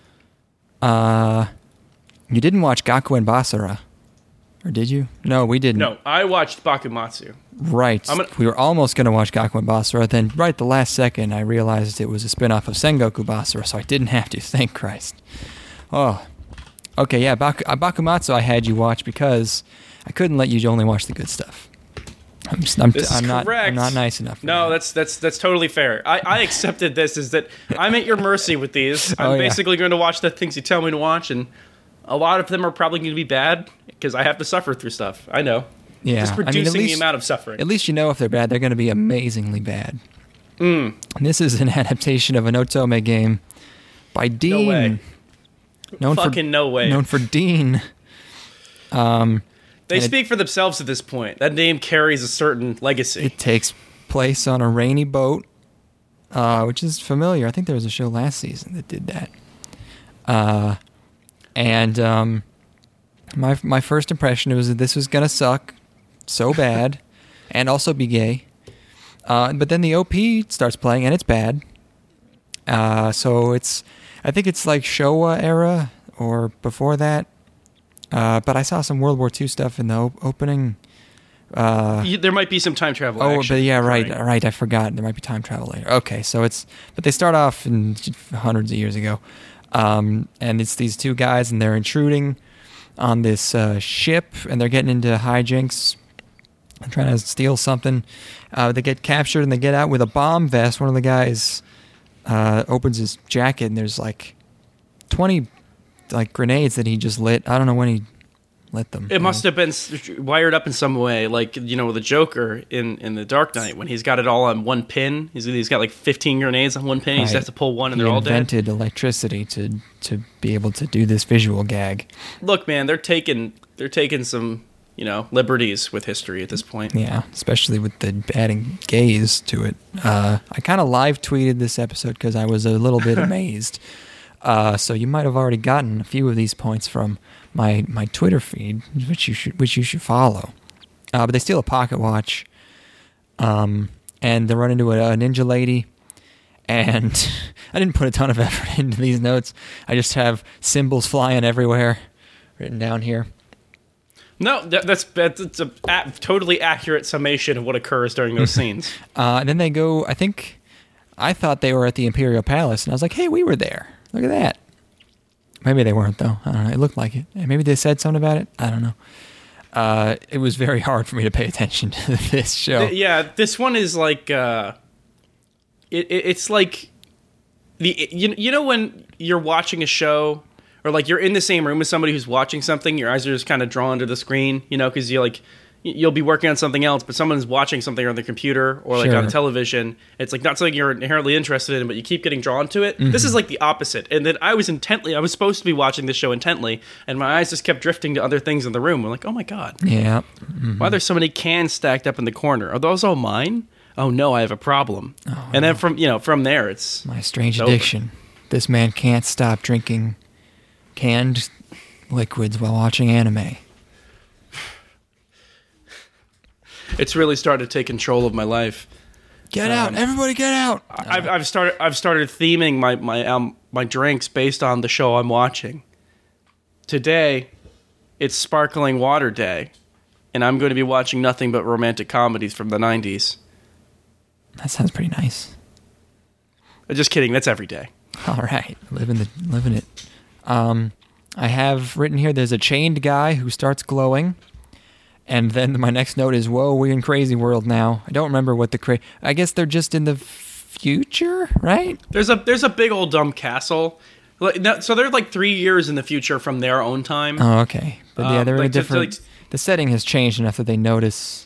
[SPEAKER 1] Uh, you didn't watch Gaku and Basara, or did you? No, we didn't.
[SPEAKER 2] No, I watched Bakumatsu.
[SPEAKER 1] Right.
[SPEAKER 2] I'm gonna-
[SPEAKER 1] we were almost going to watch Gaku and Basara, then right at the last second I realized it was a spin-off of Sengoku Basara, so I didn't have to. Thank Christ. Oh. Okay, yeah, Bak- uh, Bakumatsu I had you watch because I couldn't let you only watch the good stuff. I'm, just, I'm,
[SPEAKER 2] This is
[SPEAKER 1] I'm not.
[SPEAKER 2] correct.
[SPEAKER 1] I'm not nice enough. for
[SPEAKER 2] No,
[SPEAKER 1] that.
[SPEAKER 2] that's that's that's totally fair. I, I accepted this as that I'm at your mercy with these. I'm
[SPEAKER 1] Oh, yeah.
[SPEAKER 2] basically going to watch the things you tell me to watch, and a lot of them are probably going to be bad because I have to suffer through stuff. I know.
[SPEAKER 1] Yeah,
[SPEAKER 2] Just
[SPEAKER 1] I mean, at
[SPEAKER 2] reducing
[SPEAKER 1] least-
[SPEAKER 2] the amount of suffering.
[SPEAKER 1] At least you know if they're bad, they're going to be amazingly bad.
[SPEAKER 2] Mm.
[SPEAKER 1] And this is an adaptation of an Otome game by Dean.
[SPEAKER 2] way.
[SPEAKER 1] Known
[SPEAKER 2] Fucking
[SPEAKER 1] for,
[SPEAKER 2] no way.
[SPEAKER 1] Known for Dean. Um,
[SPEAKER 2] They
[SPEAKER 1] and it-
[SPEAKER 2] speak for themselves at this point. That name carries a certain legacy.
[SPEAKER 1] It takes place on a rainy boat, uh, which is familiar. I think there was a show last season that did that. Uh, and um, my my first impression was that this was gonna suck so bad, and also be gay. Uh, but then the O P starts playing, and it's bad. Uh, so it's, I think it's like Showa era or before that. Uh, but I saw some World War Two stuff in the op- opening. Uh,
[SPEAKER 2] You- there might be some time travel.
[SPEAKER 1] oh,
[SPEAKER 2] action
[SPEAKER 1] but yeah, right,
[SPEAKER 2] occurring.
[SPEAKER 1] right. I forgot. There might be time travel later. Okay, so it's, but they start off in hundreds of years ago, um, and it's these two guys, and they're intruding on this uh, ship, and they're getting into hijinks, and trying to steal something. Uh, they get captured, and they get out with a bomb vest. One of the guys uh, opens his jacket, and there's like twenty like grenades that he just lit. I don't know when he lit them.
[SPEAKER 2] It must have been s- wired up in some way, like, you know, the Joker in, in The Dark Knight, when he's got it all on one pin. He's, he's got like fifteen grenades on one pin. He just
[SPEAKER 1] Right.
[SPEAKER 2] has to pull one, and
[SPEAKER 1] He
[SPEAKER 2] they're all dead.
[SPEAKER 1] invented electricity to to be able to do this visual gag.
[SPEAKER 2] Look, man, they're taking they're taking some, you know, liberties with history at this point.
[SPEAKER 1] Yeah, especially with the adding gays to it. Uh, I kind of live tweeted this episode because I was a little bit amazed. Uh, so you might have already gotten a few of these points from my my Twitter feed, which you should which you should follow. Uh, but they steal a pocket watch, um, and they run into a, a ninja lady. And I didn't put a ton of effort into these notes. I just have symbols flying everywhere written down here.
[SPEAKER 2] No, that, that's that's a, a totally accurate summation of what occurs during those scenes.
[SPEAKER 1] Uh, and then they go, I think, I thought they were at the Imperial Palace, and I was like, hey, we were there. Look at that. Maybe they weren't, though. I don't know. It looked like it. Maybe they said something about it. I don't know. Uh, it was very hard for me to pay attention to this show.
[SPEAKER 2] Th- yeah, this one is like, uh, it, it, it's like, the you, you know when you're watching a show, or like you're in the same room as somebody who's watching something, your eyes are just kind of drawn to the screen, you know, because you like, you'll be working on something else, but someone's watching something on the computer or like
[SPEAKER 1] Sure.
[SPEAKER 2] on television. It's like not something you're inherently interested in, but you keep getting drawn to it.
[SPEAKER 1] Mm-hmm.
[SPEAKER 2] This is like the opposite. And then I was intently, I was supposed to be watching this show intently, and my eyes just kept drifting to other things in the room. I'm like, oh my God,
[SPEAKER 1] Yeah. Mm-hmm.
[SPEAKER 2] why are there so many cans stacked up in the corner? Are those all mine? Oh no, I have a problem.
[SPEAKER 1] Oh,
[SPEAKER 2] and then from, you know, from there it's,
[SPEAKER 1] My strange
[SPEAKER 2] It's over.
[SPEAKER 1] addiction. This man can't stop drinking canned liquids while watching anime.
[SPEAKER 2] it's really started to take control of my life.
[SPEAKER 1] Get out.
[SPEAKER 2] Um,
[SPEAKER 1] Everybody get out.
[SPEAKER 2] I've, I've started I've started theming my my um my drinks based on the show I'm watching. Today, it's Sparkling Water Day, and I'm going to be watching nothing but romantic comedies from the nineties.
[SPEAKER 1] That sounds pretty nice.
[SPEAKER 2] Uh, Just kidding, that's every day.
[SPEAKER 1] All right, living the living it. Um, I have written here. There's a chained guy who starts glowing, and then my next note is, "Whoa, we're in crazy world now." I don't remember what the cra. I guess they're just in the future, right?
[SPEAKER 2] There's a there's a big old dumb castle. Like, no, so they're like three years in the future from their own time.
[SPEAKER 1] Oh, okay. But yeah,
[SPEAKER 2] Um,
[SPEAKER 1] they're in a
[SPEAKER 2] like, just,
[SPEAKER 1] different.
[SPEAKER 2] like-
[SPEAKER 1] the setting has changed enough that they notice.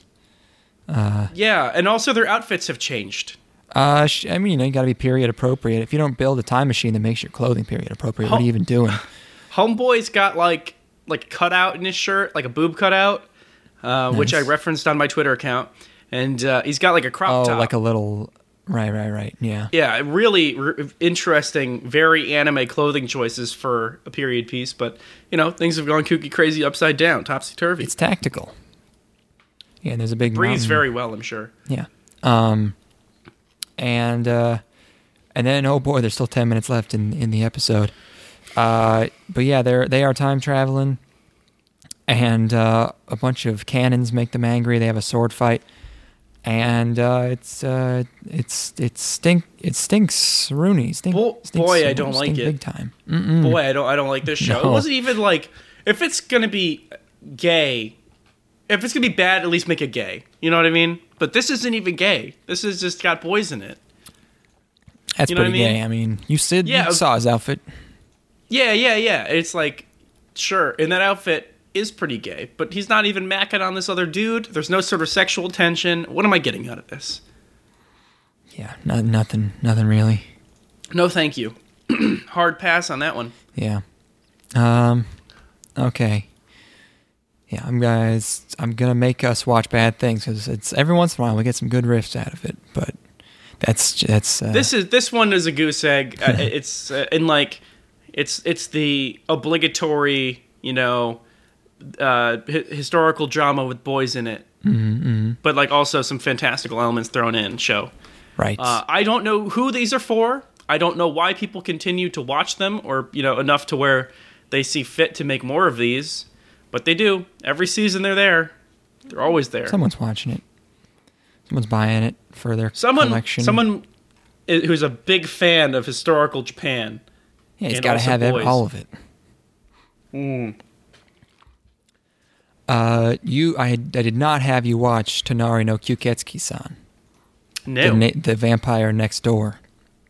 [SPEAKER 2] Yeah, and also their outfits have changed.
[SPEAKER 1] Uh, sh- I mean, you know, you got to be period appropriate. If you don't build a time machine that makes your clothing period appropriate, what are you even doing?
[SPEAKER 2] Homeboy's got like like cutout in his shirt, like a boob cutout, uh, which I
[SPEAKER 1] Nice.
[SPEAKER 2] referenced on my Twitter account, and uh, he's got like a crop
[SPEAKER 1] Oh,
[SPEAKER 2] top.
[SPEAKER 1] like a little. Right, right, right. Yeah.
[SPEAKER 2] Yeah, really r- interesting, very anime clothing choices for a period piece, but you know things have gone kooky crazy upside down, topsy turvy.
[SPEAKER 1] It's tactical. Yeah, and there's a big
[SPEAKER 2] Breathes
[SPEAKER 1] mountain.
[SPEAKER 2] very well, I'm sure.
[SPEAKER 1] Yeah. Um, and uh, and then oh boy, there's still ten minutes left in in the episode. Uh, but yeah, they're they are time traveling, and uh, a bunch of cannons make them angry. They have a sword fight, and uh, it's uh, it's it stink it stinks Rooney. Stink,
[SPEAKER 2] Bo-
[SPEAKER 1] stinks,
[SPEAKER 2] boy, I don't like
[SPEAKER 1] stink
[SPEAKER 2] it.
[SPEAKER 1] big time. Mm-mm.
[SPEAKER 2] Boy, I don't I don't like this show.
[SPEAKER 1] No.
[SPEAKER 2] It wasn't even like if it's gonna be gay, if it's gonna be bad, at least make it gay. You know what I mean? But this isn't even gay. This has just got boys in it.
[SPEAKER 1] That's
[SPEAKER 2] You know what
[SPEAKER 1] pretty
[SPEAKER 2] I mean?
[SPEAKER 1] gay. I mean, you said
[SPEAKER 2] Yeah,
[SPEAKER 1] you saw his outfit.
[SPEAKER 2] Yeah, yeah, yeah. It's like, sure, and that outfit is pretty gay, but he's not even macking on this other dude. There's no sort of sexual tension. What am I getting out of this?
[SPEAKER 1] Yeah, no, nothing, nothing really.
[SPEAKER 2] No, thank you. Hard pass on that one.
[SPEAKER 1] Yeah. Um. Okay. Yeah, I'm guys. I'm gonna make us watch bad things because it's every once in a while we get some good riffs out of it, but that's that's. Uh,
[SPEAKER 2] This is this one is a goose egg. Uh, it's uh, in like, it's it's the obligatory, you know, uh, hi- historical drama with boys in it,
[SPEAKER 1] mm-hmm,
[SPEAKER 2] but like also some fantastical elements thrown in. Show.
[SPEAKER 1] right.
[SPEAKER 2] Uh, I don't know who these are for. I don't know why people continue to watch them, or you know, enough to where they see fit to make more of these. But they do. Every season they're there. They're always there.
[SPEAKER 1] Someone's watching it. Someone's buying it for their
[SPEAKER 2] Someone,
[SPEAKER 1] collection.
[SPEAKER 2] someone i- who's a big fan of historical Japan.
[SPEAKER 1] Yeah, he's
[SPEAKER 2] and
[SPEAKER 1] got to
[SPEAKER 2] also
[SPEAKER 1] have every,
[SPEAKER 2] boys.
[SPEAKER 1] all of it.
[SPEAKER 2] Mm.
[SPEAKER 1] Uh, you, I, had- I did not have you watch Tonari no Kyuketsuki-san.
[SPEAKER 2] No.
[SPEAKER 1] the, na- the vampire next door.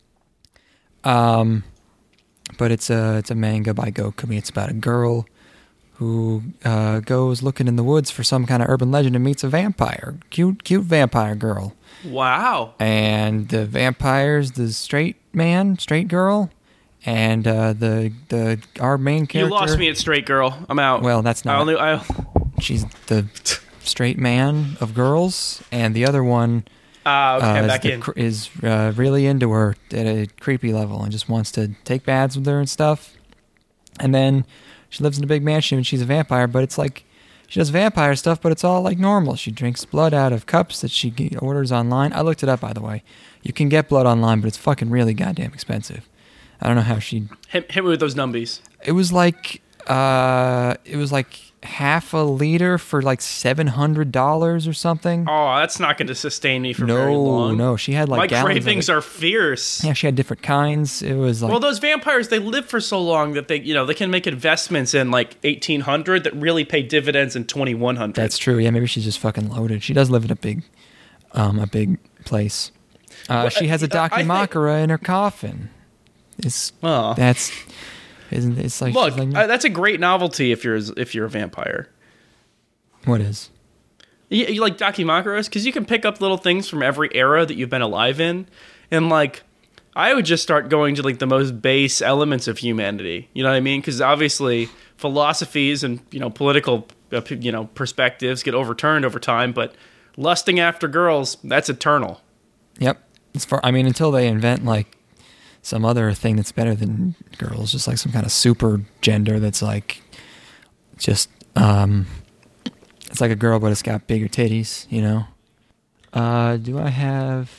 [SPEAKER 1] Um, but it's a it's a manga by Gokumi. It's about a girl who uh, goes looking in the woods for some kind of urban legend and meets a vampire, cute cute vampire girl.
[SPEAKER 2] Wow.
[SPEAKER 1] And the vampire's the straight man, straight girl, and uh, the the our main
[SPEAKER 2] You
[SPEAKER 1] character.
[SPEAKER 2] lost me at straight girl. I'm out.
[SPEAKER 1] Well, that's
[SPEAKER 2] I
[SPEAKER 1] not.
[SPEAKER 2] only. I,
[SPEAKER 1] She's the straight man of girls, and the other one.
[SPEAKER 2] ah, okay,
[SPEAKER 1] uh,
[SPEAKER 2] I'm
[SPEAKER 1] is
[SPEAKER 2] back
[SPEAKER 1] the
[SPEAKER 2] in.
[SPEAKER 1] cr- is uh, really into her at a creepy level and just wants to take baths with her and stuff. And then she lives in a big mansion and she's a vampire, but it's like she does vampire stuff, but it's all like normal. She drinks blood out of cups that she g- orders online. I looked it up, by the way. You can get blood online, but it's fucking really goddamn expensive. I don't know how she.
[SPEAKER 2] Hit, hit me with those numbies.
[SPEAKER 1] It was like uh, it was like half a liter for like seven hundred dollars or something.
[SPEAKER 2] Oh, that's not going to sustain me for
[SPEAKER 1] no,
[SPEAKER 2] very long.
[SPEAKER 1] no, she had like
[SPEAKER 2] My
[SPEAKER 1] gallons of
[SPEAKER 2] cravings
[SPEAKER 1] it.
[SPEAKER 2] are fierce.
[SPEAKER 1] Yeah, she had different kinds. It was like
[SPEAKER 2] Well, those vampires, they live for so long that they, you know, they can make investments in like eighteen hundred that really pay dividends in twenty-one hundred.
[SPEAKER 1] that's true. Yeah, maybe she's just fucking loaded. She does live in a big, um, a big place. Uh,
[SPEAKER 2] Well,
[SPEAKER 1] she has a
[SPEAKER 2] uh, I think-
[SPEAKER 1] Dakimakura in her coffin. It's
[SPEAKER 2] Oh.
[SPEAKER 1] that's isn't it's like
[SPEAKER 2] Look,
[SPEAKER 1] she's like,
[SPEAKER 2] uh, that's a great novelty if you're if you're a vampire.
[SPEAKER 1] what is?
[SPEAKER 2] You, you like Dakimakuras? Because you can pick up little things from every era that you've been alive in. And, like, I would just start going to, like, the most base elements of humanity. You know what I mean? Because, obviously, philosophies and, you know, political, uh, p- you know, perspectives get overturned over time. But lusting after girls, that's eternal.
[SPEAKER 1] Yep. It's for. I mean, until they invent like some other thing that's better than girls, just like some kind of super gender that's like just um, it's like a girl but it's got bigger titties. You know. Uh, do I have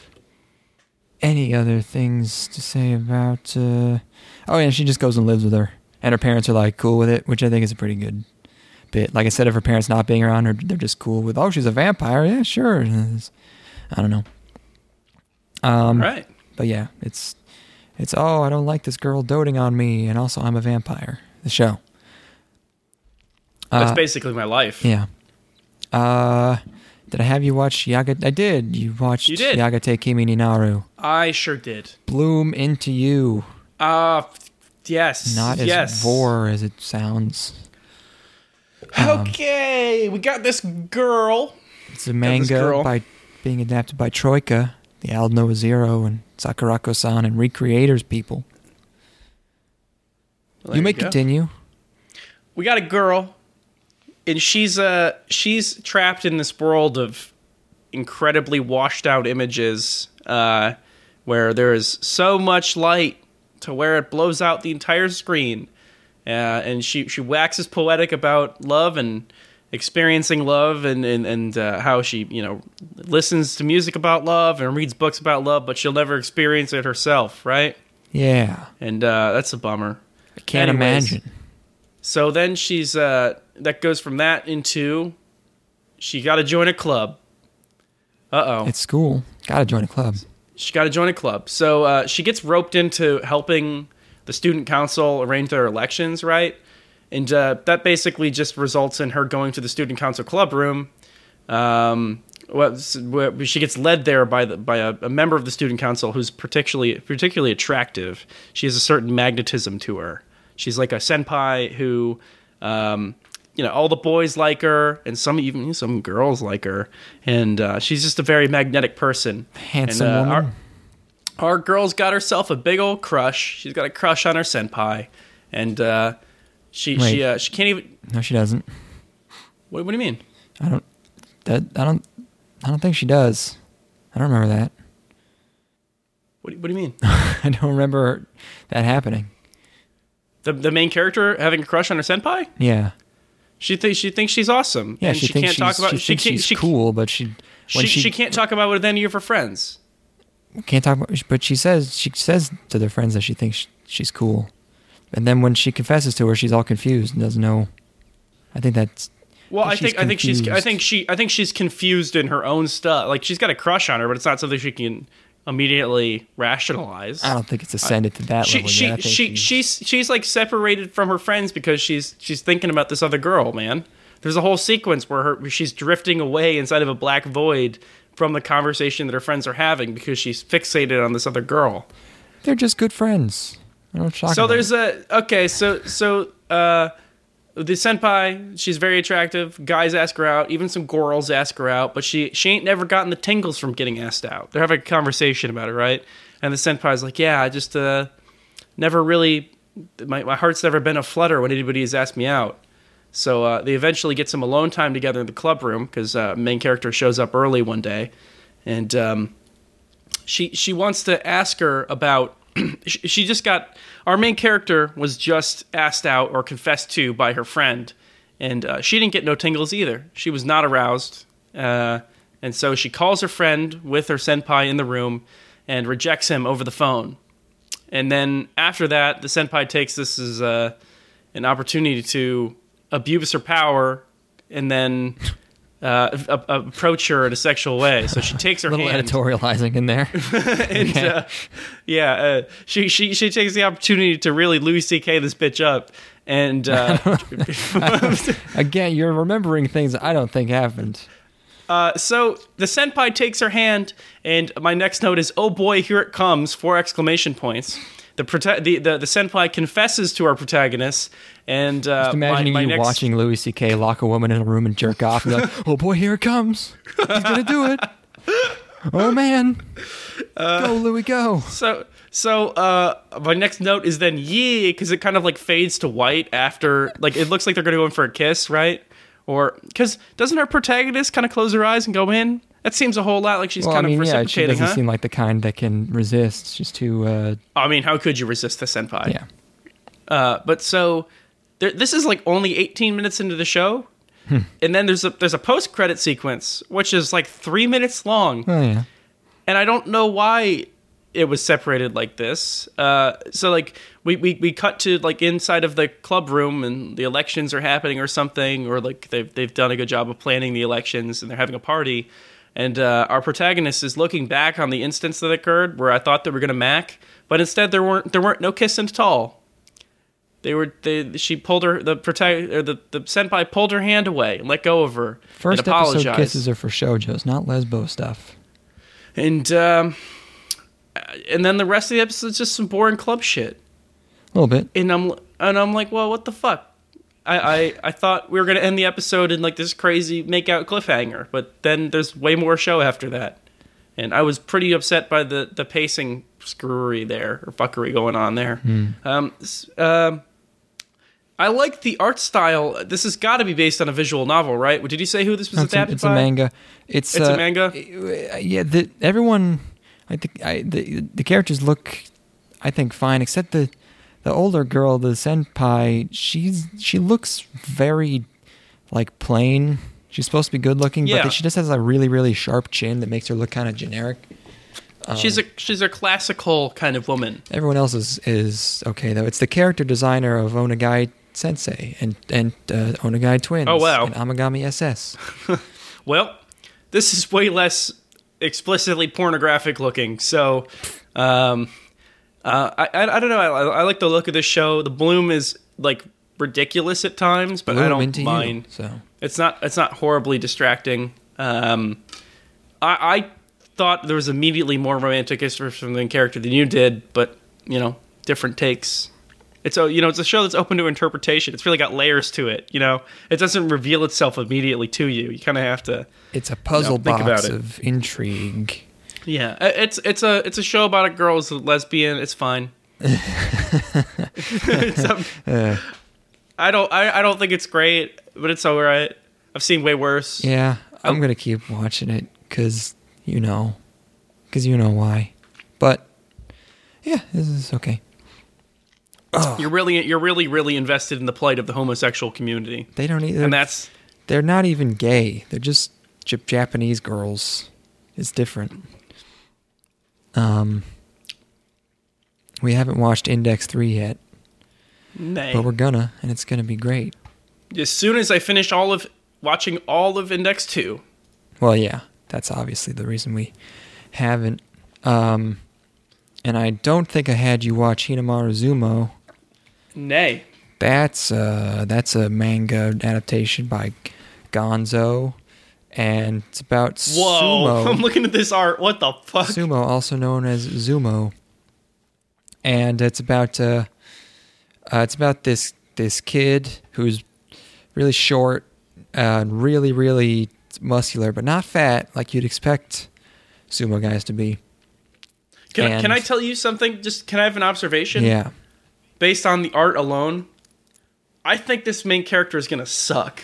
[SPEAKER 1] any other things to say about? Uh... Oh yeah, she just goes and lives with her, and her parents are like cool with it, which I think is a pretty good bit. Like instead of her parents not being around her, they're just cool with. Oh, she's a vampire. Yeah, sure. I don't know. Um,
[SPEAKER 2] Right.
[SPEAKER 1] But yeah, it's It's, oh, I don't like this girl doting on me, and also I'm a vampire. The show.
[SPEAKER 2] That's
[SPEAKER 1] Uh,
[SPEAKER 2] basically my life.
[SPEAKER 1] Yeah. Uh, did I have you watch Yaga? I did. You watched
[SPEAKER 2] You did.
[SPEAKER 1] Yagate Kimi ni Naru.
[SPEAKER 2] I sure did.
[SPEAKER 1] Bloom into you.
[SPEAKER 2] Uh, yes.
[SPEAKER 1] Not as
[SPEAKER 2] yes.
[SPEAKER 1] vor as it sounds.
[SPEAKER 2] Okay, we got this girl.
[SPEAKER 1] It's a
[SPEAKER 2] this
[SPEAKER 1] manga
[SPEAKER 2] girl.
[SPEAKER 1] by being adapted by Troika, the Aldnoah Zero and Sakurako-san and Recreators people.
[SPEAKER 2] Well,
[SPEAKER 1] you may
[SPEAKER 2] go.
[SPEAKER 1] continue.
[SPEAKER 2] We got a girl, and she's uh she's trapped in this world of incredibly washed out images, uh, where there is so much light to where it blows out the entire screen. Uh, and she, she waxes poetic about love and experiencing love and, and, and uh, how she, you know, listens to music about love and reads books about love, but she'll never experience it herself, right?
[SPEAKER 1] Yeah.
[SPEAKER 2] And uh, that's a bummer.
[SPEAKER 1] I can't
[SPEAKER 2] Anyways,
[SPEAKER 1] imagine.
[SPEAKER 2] So then she's, uh, that goes from that into, she got to join a club. Uh-oh.
[SPEAKER 1] It's school. Gotta join a club.
[SPEAKER 2] She got to join a club. So uh, she gets roped into helping the student council arrange their elections, right? And uh, that basically just results in her going to the student council club room. Um, well, she gets led there by the by a, a member of the student council who's particularly particularly attractive. She has a certain magnetism to her. She's like a senpai who, um, you know, all the boys like her, and some even some girls like her. And uh, she's just a very magnetic person.
[SPEAKER 1] Handsome
[SPEAKER 2] and, uh,
[SPEAKER 1] woman.
[SPEAKER 2] Our, our girl's got herself a big old crush. She's got a crush on her senpai, and uh, she
[SPEAKER 1] Wait.
[SPEAKER 2] she uh, she can't even.
[SPEAKER 1] No, she doesn't.
[SPEAKER 2] What, what do you mean?
[SPEAKER 1] I don't. That I don't. I don't think she does. I don't remember that.
[SPEAKER 2] What do, what do you mean?
[SPEAKER 1] I don't remember that happening.
[SPEAKER 2] The the main character having a crush on her senpai?
[SPEAKER 1] Yeah.
[SPEAKER 2] She thinks she thinks she's awesome.
[SPEAKER 1] Yeah.
[SPEAKER 2] and
[SPEAKER 1] She,
[SPEAKER 2] she
[SPEAKER 1] thinks
[SPEAKER 2] can't
[SPEAKER 1] she's,
[SPEAKER 2] talk about.
[SPEAKER 1] She,
[SPEAKER 2] She,
[SPEAKER 1] thinks
[SPEAKER 2] can't.
[SPEAKER 1] she's
[SPEAKER 2] She,
[SPEAKER 1] cool, but she.
[SPEAKER 2] she,
[SPEAKER 1] When
[SPEAKER 2] she
[SPEAKER 1] she,
[SPEAKER 2] can't talk about it with any of her friends.
[SPEAKER 1] can't talk about. But she says she says to their friends that she thinks she's cool, and then when she confesses to her, she's all confused and doesn't know. I think that's.
[SPEAKER 2] Well, I
[SPEAKER 1] she's
[SPEAKER 2] think I think she's I
[SPEAKER 1] confused.
[SPEAKER 2] think she I think she's confused in her own stuff. Like she's got a crush on her, but it's not something she can immediately rationalize.
[SPEAKER 1] I don't think it's ascended to that
[SPEAKER 2] She
[SPEAKER 1] level
[SPEAKER 2] she
[SPEAKER 1] yet. I think
[SPEAKER 2] she she's she's like separated from her friends because she's she's thinking about this other girl, man. There's a whole sequence where her where she's drifting away inside of a black void from the conversation that her friends are having because she's fixated on this other girl.
[SPEAKER 1] they're just good friends. I don't talk
[SPEAKER 2] So
[SPEAKER 1] about
[SPEAKER 2] there's a okay, so so uh the senpai, she's very attractive. Guys ask her out, even some girls ask her out, but she she ain't never gotten the tingles from getting asked out. They're having a conversation about it, right? And the senpai's like, "Yeah, I just uh never really my my heart's never been a flutter when anybody has asked me out." So uh, they eventually get some alone time together in the club room because uh, main character shows up early one day, and um, she she wants to ask her about. she, she just got our main character was just asked out or confessed to by her friend, and uh, she didn't get no tingles either. She was not aroused, uh, and so she calls her friend with her senpai in the room and rejects him over the phone. And then after that, the senpai takes this as uh, an opportunity to abuse her power and then uh, a- a- approach her in a sexual way. So she takes her
[SPEAKER 1] a little
[SPEAKER 2] hand.
[SPEAKER 1] editorializing in there.
[SPEAKER 2] and uh, yeah, uh, she she she takes the opportunity to really Louis C K this bitch up. And uh,
[SPEAKER 1] Again, you're remembering things I don't think happened.
[SPEAKER 2] uh, so the senpai takes her hand, and my next note is, "Oh boy, here it comes!" Four exclamation points. The, prote- the, the the senpai confesses to our protagonist, and uh,
[SPEAKER 1] Just imagining
[SPEAKER 2] my, my
[SPEAKER 1] you
[SPEAKER 2] next-
[SPEAKER 1] watching Louis C K lock a woman in a room and jerk off and be like, oh boy, here it comes. He's going to do it. Oh man. Go, Louis, go.
[SPEAKER 2] So, so uh, my next note is then yeah, because it kind of like fades to white after, like it looks like they're going to go in for a kiss, right? Or because doesn't our protagonist kind of close her eyes and go in? That seems a whole lot like she's
[SPEAKER 1] Well,
[SPEAKER 2] kind
[SPEAKER 1] I mean,
[SPEAKER 2] of
[SPEAKER 1] yeah, she
[SPEAKER 2] reciprocating,
[SPEAKER 1] doesn't
[SPEAKER 2] huh?
[SPEAKER 1] seem like the kind that can resist. She's too, uh,
[SPEAKER 2] I mean, how could you resist the senpai?
[SPEAKER 1] yeah.
[SPEAKER 2] Uh, but so there, this is like only eighteen minutes into the show,
[SPEAKER 1] Hmm.
[SPEAKER 2] and then there's a there's a post credit sequence which is like three minutes long.
[SPEAKER 1] Oh, yeah.
[SPEAKER 2] And I don't know why it was separated like this. Uh, so like we, we, we cut to like inside of the club room and the elections are happening or something, or like they've they've done a good job of planning the elections and they're having a party. And uh, our protagonist is looking back on the instance that occurred where I thought they were going to mac, but instead there weren't there weren't no kissing at all. They were they she pulled her the protect or the the senpai pulled her hand away and let go of her.
[SPEAKER 1] First
[SPEAKER 2] and apologized.
[SPEAKER 1] episode kisses are for shoujos, not lesbo stuff.
[SPEAKER 2] And um, and then the rest of the episode is just some boring club shit.
[SPEAKER 1] A little bit.
[SPEAKER 2] And I'm and I'm like, well, what the fuck? I, I, I thought we were gonna end the episode in like this crazy make out cliffhanger, but then there's way more show after that. And I was pretty upset by the, the pacing screwery there, or fuckery going on there.
[SPEAKER 1] Mm.
[SPEAKER 2] Um, um, I like the art style. This has got to be based on a visual novel, right? Did you say who this was
[SPEAKER 1] No, it's
[SPEAKER 2] adapted
[SPEAKER 1] a, it's
[SPEAKER 2] by?
[SPEAKER 1] a manga. It's,
[SPEAKER 2] It's
[SPEAKER 1] uh,
[SPEAKER 2] a manga?
[SPEAKER 1] Yeah, the, everyone, I think I, the, the characters look, I think, fine, except the the older girl, the senpai, she's she looks very, like, plain. She's supposed to be good looking,
[SPEAKER 2] Yeah.
[SPEAKER 1] but she just has a really, really sharp chin that makes her look kind of generic. Um,
[SPEAKER 2] she's a she's a classical kind of woman.
[SPEAKER 1] Everyone else is, is okay, though. It's the character designer of Onagai Sensei and, and uh, Onagai Twins
[SPEAKER 2] Oh, wow.
[SPEAKER 1] and Amagami S S.
[SPEAKER 2] Well, this is way less explicitly pornographic looking, so um, uh, I, I I don't know. I, I like the look of this show. The bloom is like ridiculous at times, but I
[SPEAKER 1] Bloom
[SPEAKER 2] don't
[SPEAKER 1] into
[SPEAKER 2] mind.
[SPEAKER 1] You, so.
[SPEAKER 2] It's not it's not horribly distracting. Um, I, I thought there was immediately more romantic history from the character than you did, but you know, different takes. It's a you know it's a show that's open to interpretation. It's really got layers to it. You know, it doesn't reveal itself immediately to you. You kind of have to.
[SPEAKER 1] It's a puzzle
[SPEAKER 2] you know, think
[SPEAKER 1] box
[SPEAKER 2] about it.
[SPEAKER 1] of intrigue.
[SPEAKER 2] Yeah, it's it's a it's a show about a girl who's a lesbian. It's fine. it's, um,
[SPEAKER 1] Uh,
[SPEAKER 2] I don't I, I don't think it's great, but it's alright. I've seen way worse.
[SPEAKER 1] yeah, I'm
[SPEAKER 2] Um,
[SPEAKER 1] gonna keep watching it because you know, because you know why. But yeah, this is okay. Oh,
[SPEAKER 2] You're really you're really really invested in the plight of the homosexual community,
[SPEAKER 1] they don't either.
[SPEAKER 2] and that's
[SPEAKER 1] They're not even gay. They're just J- Japanese girls. It's different. Um, we haven't watched Index three yet,
[SPEAKER 2] nay.
[SPEAKER 1] but we're gonna, and it's gonna be great.
[SPEAKER 2] As soon as I finish all of watching all of Index two,
[SPEAKER 1] Well, yeah, that's obviously the reason we haven't. Um, and I don't think I had you watch Hinamaru Zumo.
[SPEAKER 2] nay.
[SPEAKER 1] That's uh, that's a manga adaptation by Gonzo, and it's about
[SPEAKER 2] Whoa! I'm
[SPEAKER 1] sumo.
[SPEAKER 2] looking at this art. What the fuck?
[SPEAKER 1] Sumo, also known as Zumo, and it's about uh, uh, it's about this this kid who's really short, uh, and really really muscular, but not fat like you'd expect sumo guys to be.
[SPEAKER 2] Can, I,
[SPEAKER 1] And-
[SPEAKER 2] can I tell you something? Just can I have an observation?
[SPEAKER 1] Yeah.
[SPEAKER 2] Based on the art alone, I think this main character is gonna suck.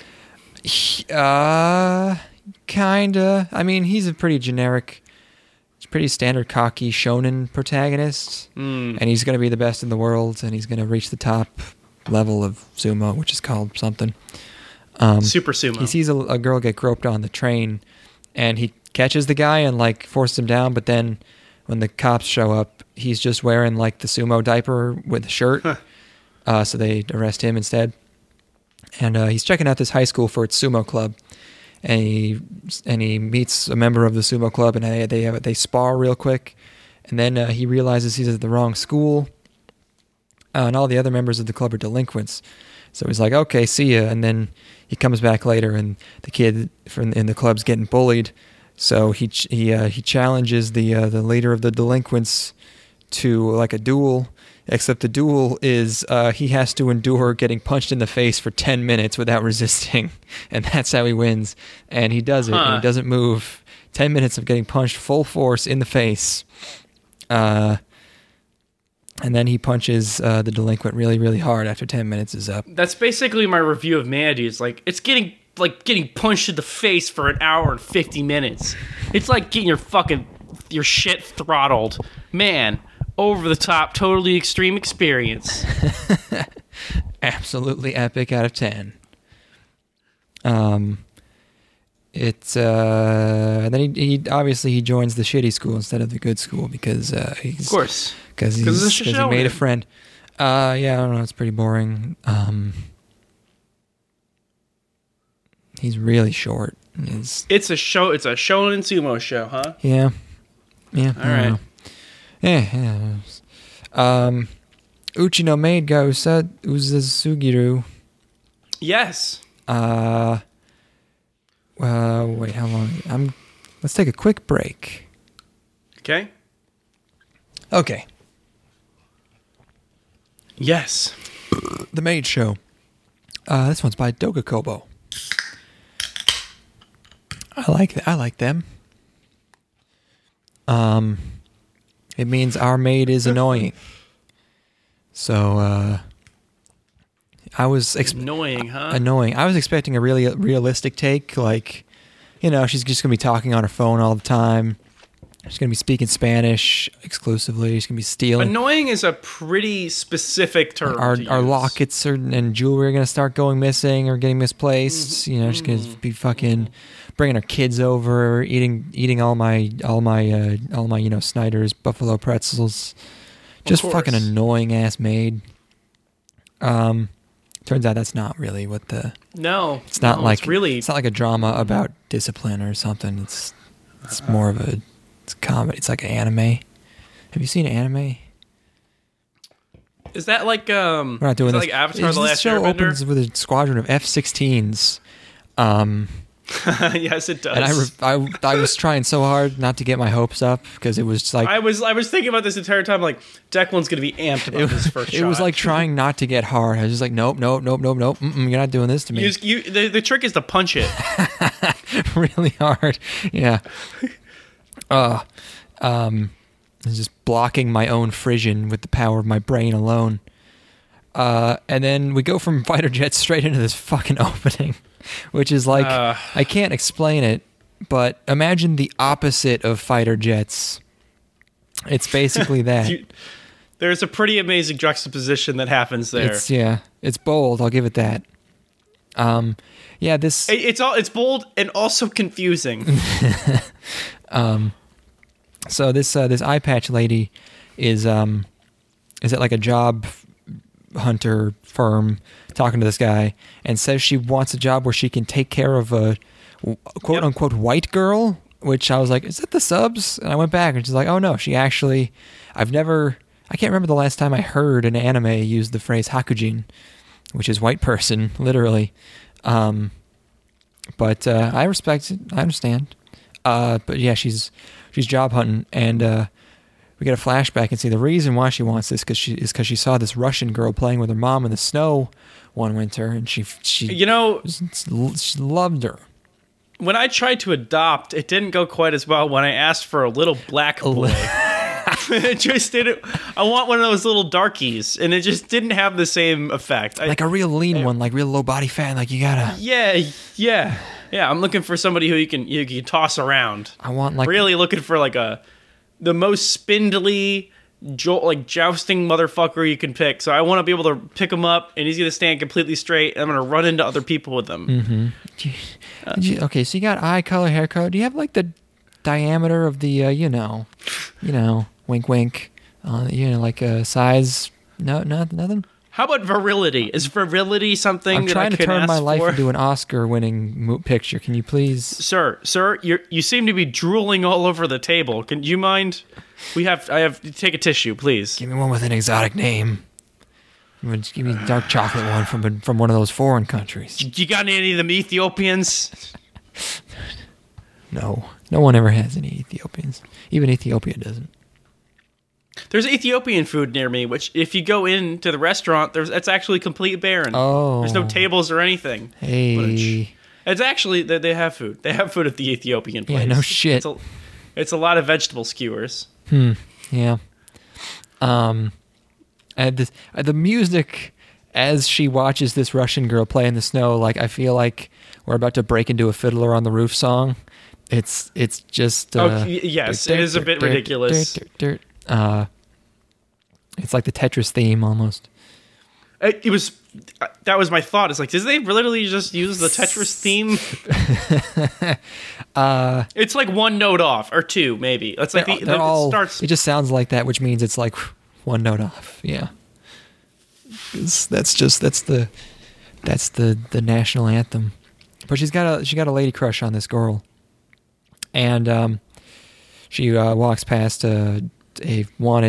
[SPEAKER 1] Uh, kinda. I mean, he's a pretty generic, pretty standard cocky shonen protagonist,
[SPEAKER 2] Mm.
[SPEAKER 1] and he's gonna be the best in the world, and he's gonna reach the top level of sumo, which is called something. Um,
[SPEAKER 2] Super sumo.
[SPEAKER 1] he sees a, a girl get groped on the train, and he catches the guy and like forces him down. But then, when the cops show up, he's just wearing like the sumo diaper with a shirt,
[SPEAKER 2] Huh.
[SPEAKER 1] uh, so they arrest him instead. And uh, he's checking out this high school for its sumo club, and he and he meets a member of the sumo club, and they they have, they spar real quick, and then uh, he realizes he's at the wrong school, uh, and all the other members of the club are delinquents. So he's like, "Okay, see ya." And then he comes back later, and the kid from in the club's getting bullied. So he ch- he uh, he challenges the uh, the leader of the delinquents to like a duel. Except the duel is uh, he has to endure getting punched in the face for ten minutes without resisting, and that's how he wins. And he does it, and
[SPEAKER 2] Huh.
[SPEAKER 1] he doesn't move. Ten minutes of getting punched full force in the face, uh, and then he punches uh, the delinquent really, really hard after ten minutes is up.
[SPEAKER 2] That's basically my review of Mandy. It's like it's getting like getting punched in the face for an hour and fifty minutes. It's like getting your fucking your shit throttled, man. Over the top, totally extreme experience.
[SPEAKER 1] Absolutely epic out of ten. Um, it's uh, and then he, he obviously he joins the shitty school instead of the good school because uh, he's
[SPEAKER 2] Of course.
[SPEAKER 1] because he's
[SPEAKER 2] 'Cause it's a
[SPEAKER 1] because he made a
[SPEAKER 2] shonen.
[SPEAKER 1] friend. Uh, yeah, I don't know. It's pretty boring. Um, he's really short. He's,
[SPEAKER 2] It's a show. It's a shonen sumo show, huh?
[SPEAKER 1] yeah, yeah.
[SPEAKER 2] All
[SPEAKER 1] I don't
[SPEAKER 2] right.
[SPEAKER 1] know. Yeah, yeah. Um, Uchi no maid ga usa uzasugiru.
[SPEAKER 2] Yes.
[SPEAKER 1] Uh, uh, wait, how long? I'm. Let's take a quick break.
[SPEAKER 2] Okay.
[SPEAKER 1] Okay.
[SPEAKER 2] Yes.
[SPEAKER 1] The Maid Show. Uh, this one's by Doga Kobo. I like I like them. Um, it means our maid is annoying. So, uh, I was exp-
[SPEAKER 2] annoying, huh?
[SPEAKER 1] Annoying. I was expecting a really realistic take, like, you know, she's just gonna be talking on her phone all the time. She's gonna be speaking Spanish exclusively. She's gonna be stealing.
[SPEAKER 2] Annoying is a pretty specific term.
[SPEAKER 1] Our
[SPEAKER 2] to
[SPEAKER 1] our
[SPEAKER 2] use.
[SPEAKER 1] lockets are, and jewelry are gonna start going missing or getting misplaced. You know, she's gonna be fucking bringing her kids over, eating eating all my all my uh, all my you know Snyder's buffalo pretzels. Just fucking annoying ass maid. Um, turns out that's not really what the.
[SPEAKER 2] No,
[SPEAKER 1] it's not
[SPEAKER 2] no,
[SPEAKER 1] like
[SPEAKER 2] it's really.
[SPEAKER 1] It's not like a drama about discipline or something. It's it's uh, more of a it's comedy. It's like an anime. Have you seen an anime?
[SPEAKER 2] Is that like um?
[SPEAKER 1] We're not doing
[SPEAKER 2] is
[SPEAKER 1] this.
[SPEAKER 2] That like Avatar:
[SPEAKER 1] Is
[SPEAKER 2] The
[SPEAKER 1] this
[SPEAKER 2] Last
[SPEAKER 1] show
[SPEAKER 2] Airbender?
[SPEAKER 1] opens with a squadron of F sixteens. Um.
[SPEAKER 2] Yes, it does.
[SPEAKER 1] And I, re- I, I was trying so hard not to get my hopes up because it was like
[SPEAKER 2] I was I was thinking about this entire time. Like Declan's gonna be amped about
[SPEAKER 1] it,
[SPEAKER 2] this first
[SPEAKER 1] it
[SPEAKER 2] shot.
[SPEAKER 1] was like trying not to get hard. I was just like, nope, nope, nope, nope, nope. Mm-mm, you're not doing this to me.
[SPEAKER 2] You, just- you, the, the trick is to punch it.
[SPEAKER 1] Really hard. Yeah. Uh, um, just blocking my own frisson with the power of my brain alone. Uh, and then we go from fighter jets straight into this fucking opening, which is like,
[SPEAKER 2] Uh.
[SPEAKER 1] I can't explain it, but imagine the opposite of fighter jets. It's basically that.
[SPEAKER 2] You- there's a pretty amazing juxtaposition that happens there.
[SPEAKER 1] It's, yeah, it's bold. I'll give it that. Um, yeah, this.
[SPEAKER 2] It- it's all it's bold and also confusing.
[SPEAKER 1] um, so this uh, this eye patch lady is um, is at like a job hunter firm talking to this guy and says she wants a job where she can take care of a quote
[SPEAKER 2] Yep.
[SPEAKER 1] unquote white girl, which I was like, is that the subs? And I went back and she's like, oh no, she actually, I've never, I can't remember the last time I heard an anime use the phrase hakujin, which is white person, literally. Um, but uh, I respect it. I understand. Uh, but yeah, she's she's job hunting, and uh, we get a flashback and see the reason why she wants this because she is because she saw this Russian girl playing with her mom in the snow one winter, and she she
[SPEAKER 2] You know,
[SPEAKER 1] she loved her.
[SPEAKER 2] when I tried to adopt, it didn't go quite as well when I asked for a little black boy. It just didn't. I want one of those little darkies, and it just didn't have the same effect. I,
[SPEAKER 1] Like a real lean
[SPEAKER 2] I-
[SPEAKER 1] one, like real low body fat. Like you gotta.
[SPEAKER 2] yeah, yeah, yeah. I'm looking for somebody who you can you can toss around.
[SPEAKER 1] I want like
[SPEAKER 2] Really looking for like a the most spindly, jo- like jousting motherfucker you can pick. So I want to be able to pick him up, and he's gonna stand completely straight, and I'm gonna run into other people with him.
[SPEAKER 1] Mm-hmm. Did you- okay, so you got eye color, hair color. Do you have like the diameter of the, uh, you know, you know, wink, wink, uh, you know, like a size? No, no, nothing.
[SPEAKER 2] How about virility? Is virility something
[SPEAKER 1] I'm
[SPEAKER 2] that
[SPEAKER 1] trying
[SPEAKER 2] I
[SPEAKER 1] to
[SPEAKER 2] can
[SPEAKER 1] turn
[SPEAKER 2] ask
[SPEAKER 1] my life
[SPEAKER 2] for?
[SPEAKER 1] into an Oscar-winning mo- picture. Can you please?
[SPEAKER 2] Sir, sir, you you seem to be drooling all over the table. Can you mind? We have I have take a tissue, please.
[SPEAKER 1] Give me one with an exotic name. Just give me a dark chocolate one from from one of those foreign countries.
[SPEAKER 2] You got any of them Ethiopians?
[SPEAKER 1] No, no one ever has any Ethiopians. Even Ethiopia doesn't.
[SPEAKER 2] There's Ethiopian food near me, which if you go into the restaurant, there's it's actually completely barren.
[SPEAKER 1] Oh.
[SPEAKER 2] There's no tables or anything.
[SPEAKER 1] Hey.
[SPEAKER 2] It's actually they they have food. They have food at the Ethiopian place.
[SPEAKER 1] Yeah, no shit.
[SPEAKER 2] It's a, it's a lot of vegetable skewers.
[SPEAKER 1] Hmm. Yeah. Um. And this, uh, the music as she watches this Russian girl play in the snow, like I feel like we're about to break into a Fiddler on the Roof song. It's it's just. Uh,
[SPEAKER 2] Oh, y- yes, it is a bit ridiculous.
[SPEAKER 1] Uh, it's like the Tetris theme almost.
[SPEAKER 2] It, it was uh, that was my thought. It's like, did they literally just use the Tetris theme?
[SPEAKER 1] uh,
[SPEAKER 2] it's like one note off or two, maybe. It's like
[SPEAKER 1] they're,
[SPEAKER 2] the,
[SPEAKER 1] they're
[SPEAKER 2] the,
[SPEAKER 1] all.
[SPEAKER 2] it starts.
[SPEAKER 1] It just sounds like that, which means it's like one note off. Yeah. It's, that's just that's the that's the the national anthem. But she's got a she got a lady crush on this girl, and um, she uh, walks past a, a wanted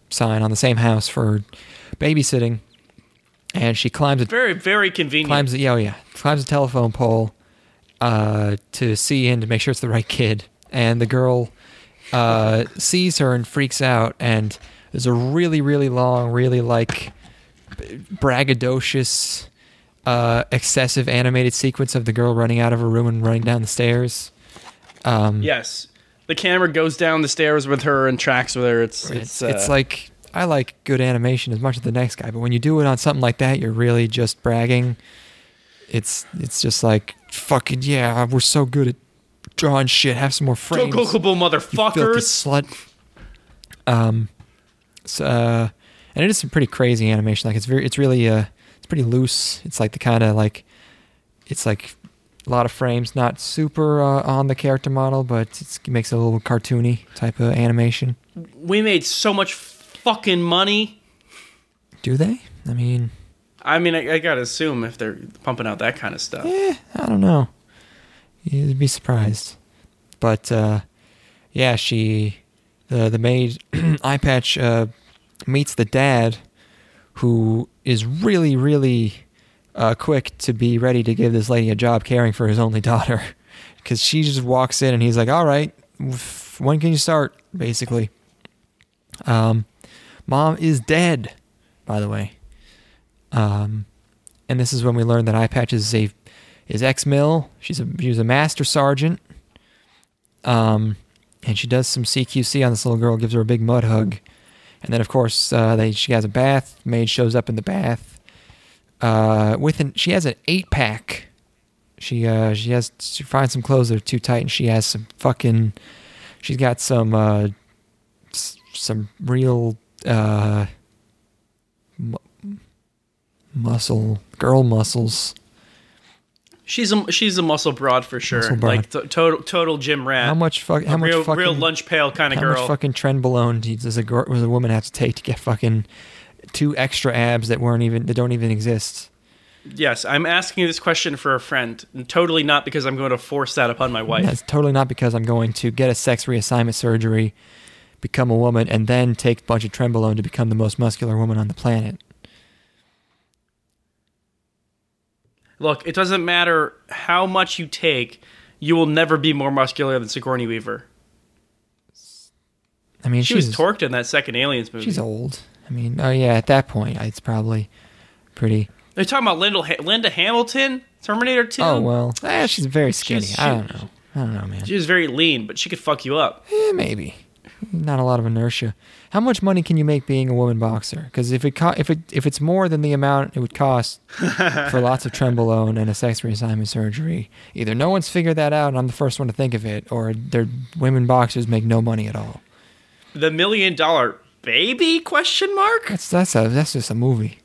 [SPEAKER 1] sign on the same house for babysitting, and she climbs a
[SPEAKER 2] Very, very convenient.
[SPEAKER 1] climbs yeah, oh yeah climbs a telephone pole uh, to see in to make sure it's the right kid, and the girl uh, sees her and freaks out, and there's a really really long, really like braggadocious, uh, excessive animated sequence of the girl running out of her room and running down the stairs. Um,
[SPEAKER 2] Yes. The camera goes down the stairs with her and tracks with her. It's
[SPEAKER 1] It's
[SPEAKER 2] it's, uh,
[SPEAKER 1] it's like, I like good animation as much as the next guy, but when you do it on something like that, you're really just bragging. It's it's just like, fucking yeah, we're so good at drawing shit. Have some more frames.
[SPEAKER 2] Tokokubo
[SPEAKER 1] You filthy
[SPEAKER 2] motherfuckers.
[SPEAKER 1] slut. Um, so, uh, and it is some pretty crazy animation. Like it's very, it's really, uh, it's pretty loose. It's like the kind of like, it's like a lot of frames, not super uh, on the character model, but it's, it makes it a little cartoony type of animation.
[SPEAKER 2] We made so much fucking money.
[SPEAKER 1] Do they? I mean,
[SPEAKER 2] I mean, I, I gotta assume if they're pumping out that kind of stuff.
[SPEAKER 1] eh, I don't know. You'd be surprised. But, uh, yeah, she, the the maid, Eye Patch, uh, meets the dad, who is really, really uh, quick to be ready to give this lady a job caring for his only daughter. Because she just walks in and he's like, all right, when can you start, basically? Um, Mom is dead, by the way. Um, and this is when we learn that Eye Patch is a is ex-Mill. She's a she was a master sergeant. Um, and she does some C Q C on this little girl, gives her a big mud hug, and then of course uh, they she has a bath. Maid shows up in the bath. Uh, with an she has an eight pack. She uh she has she finds some clothes that are too tight, and she has some fucking. She's got some uh s- some real uh. Mu- muscle girl muscles.
[SPEAKER 2] She's a she's a muscle broad for sure.
[SPEAKER 1] Muscle broad.
[SPEAKER 2] Like t- total total gym rat.
[SPEAKER 1] How much fuck? How
[SPEAKER 2] a
[SPEAKER 1] much
[SPEAKER 2] real,
[SPEAKER 1] fucking
[SPEAKER 2] real lunch pail kind of
[SPEAKER 1] how
[SPEAKER 2] girl.
[SPEAKER 1] much fucking trenbolone does a girl, does a woman have to take to get fucking two extra abs that weren't even that don't even exist?
[SPEAKER 2] Yes, I'm asking this question for a friend, and totally not because I'm going to force that upon my wife.
[SPEAKER 1] That's totally not because I'm going to get a sex reassignment surgery, become a woman, and then take a bunch of trenbolone to become the most muscular woman on the planet.
[SPEAKER 2] Look, it doesn't matter how much you take, you will never be more muscular than Sigourney Weaver.
[SPEAKER 1] I mean,
[SPEAKER 2] She
[SPEAKER 1] she's
[SPEAKER 2] was torqued in that second Aliens movie.
[SPEAKER 1] she's old. I mean, oh yeah, at that point, it's probably pretty.
[SPEAKER 2] They're talking about Linda, Linda Hamilton, Terminator two.
[SPEAKER 1] Oh well, eh, she's very skinny.
[SPEAKER 2] She's-
[SPEAKER 1] I
[SPEAKER 2] she-
[SPEAKER 1] don't know. I don't know, man.
[SPEAKER 2] She was very lean, but she could fuck you up.
[SPEAKER 1] Eh, maybe. Not a lot of inertia. How much money can you make being a woman boxer? Because if it co- if it if it's more than the amount it would cost for lots of trenbolone and a sex reassignment surgery, either no one's figured that out and I'm the first one to think of it, or their women boxers make no money at all.
[SPEAKER 2] The Million Dollar Baby? Question mark.
[SPEAKER 1] That's that's a that's just a movie.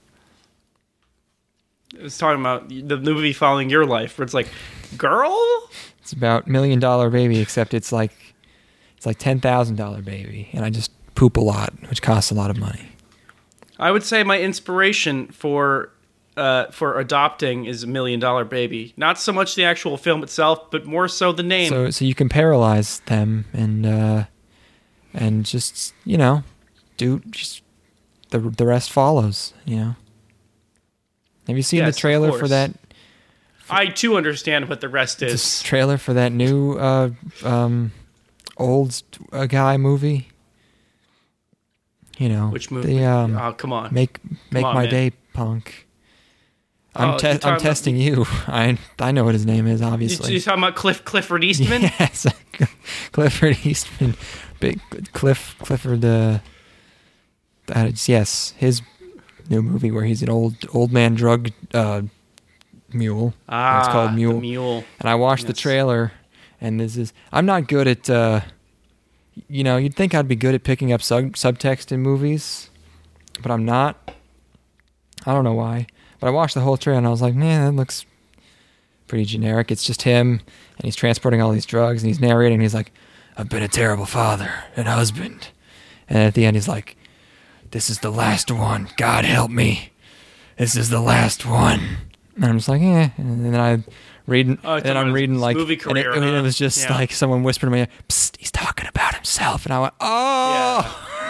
[SPEAKER 2] It was talking about the movie following your life, where it's like, girl.
[SPEAKER 1] It's about Million Dollar Baby, except it's like it's like ten thousand dollar baby, and I just poop a lot, which costs a lot of money.
[SPEAKER 2] I would say my inspiration for uh, for adopting is a Million Dollar Baby. Not so much the actual film itself, but more so the name.
[SPEAKER 1] So so you can paralyze them and uh, and just you know do just the the rest follows. You know. Have you seen
[SPEAKER 2] Yes,
[SPEAKER 1] the
[SPEAKER 2] of
[SPEAKER 1] trailer for
[SPEAKER 2] course.
[SPEAKER 1] that?
[SPEAKER 2] I too understand what the rest is.
[SPEAKER 1] This trailer for that new uh, um, old uh, guy movie. You know,
[SPEAKER 2] Which movie?
[SPEAKER 1] The, um,
[SPEAKER 2] oh, come on.
[SPEAKER 1] make make
[SPEAKER 2] on,
[SPEAKER 1] my
[SPEAKER 2] man.
[SPEAKER 1] day, punk. I'm
[SPEAKER 2] Oh,
[SPEAKER 1] te-
[SPEAKER 2] you're
[SPEAKER 1] I'm
[SPEAKER 2] talking about-
[SPEAKER 1] testing you. I I know what his name is,
[SPEAKER 2] You,
[SPEAKER 1] obviously.
[SPEAKER 2] you talking about Cliff Clifford Eastman?
[SPEAKER 1] Yes, Clifford Eastman, big Cliff Clifford. Uh, uh, yes, his new movie where he's an old old man drug uh, mule.
[SPEAKER 2] Ah,
[SPEAKER 1] it's called Mule.
[SPEAKER 2] The Mule.
[SPEAKER 1] And I watched the
[SPEAKER 2] Yes.
[SPEAKER 1] trailer, and this is I'm not good at. Uh, you know, you'd think I'd be good at picking up sub- subtext in movies, but I'm not. I don't know why. But I watched the whole trailer and I was like, man, that looks pretty generic. It's just him, and he's transporting all these drugs, and he's narrating, and he's like, I've been a terrible father and husband. And at the end, he's like, this is the last one. God help me. This is the last one. And I'm just like, eh. And then I reading,
[SPEAKER 2] Oh,
[SPEAKER 1] and then I'm
[SPEAKER 2] his
[SPEAKER 1] reading like,
[SPEAKER 2] movie
[SPEAKER 1] and it,
[SPEAKER 2] career,
[SPEAKER 1] and it
[SPEAKER 2] huh?
[SPEAKER 1] was just
[SPEAKER 2] Yeah.
[SPEAKER 1] like someone whispered to me, psst, he's talking about himself. And I went, oh.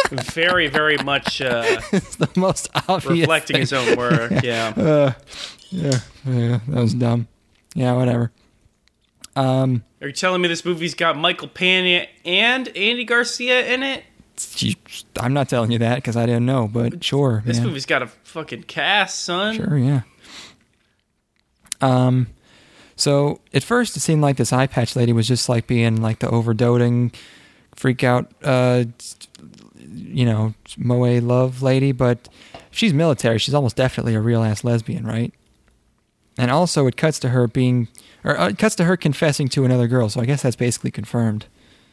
[SPEAKER 2] very, very much uh,
[SPEAKER 1] It's the most obvious
[SPEAKER 2] reflecting
[SPEAKER 1] thing.
[SPEAKER 2] his own work. Yeah.
[SPEAKER 1] Uh, yeah, yeah, that was dumb. Yeah, whatever. Um,
[SPEAKER 2] Are you telling me this movie's got Michael Pena and Andy Garcia in it?
[SPEAKER 1] you- I'm not telling you that because I didn't know, but sure.
[SPEAKER 2] This
[SPEAKER 1] yeah.
[SPEAKER 2] movie's got a fucking cast, son.
[SPEAKER 1] Sure, yeah. Um, so at first it seemed like this eye patch lady was just like being like the overdoting, freak out, uh, you know, moe love lady, but she's military. She's almost definitely a real ass lesbian, right? And also it cuts to her being, or uh, it cuts to her confessing to another girl. So I guess that's basically confirmed,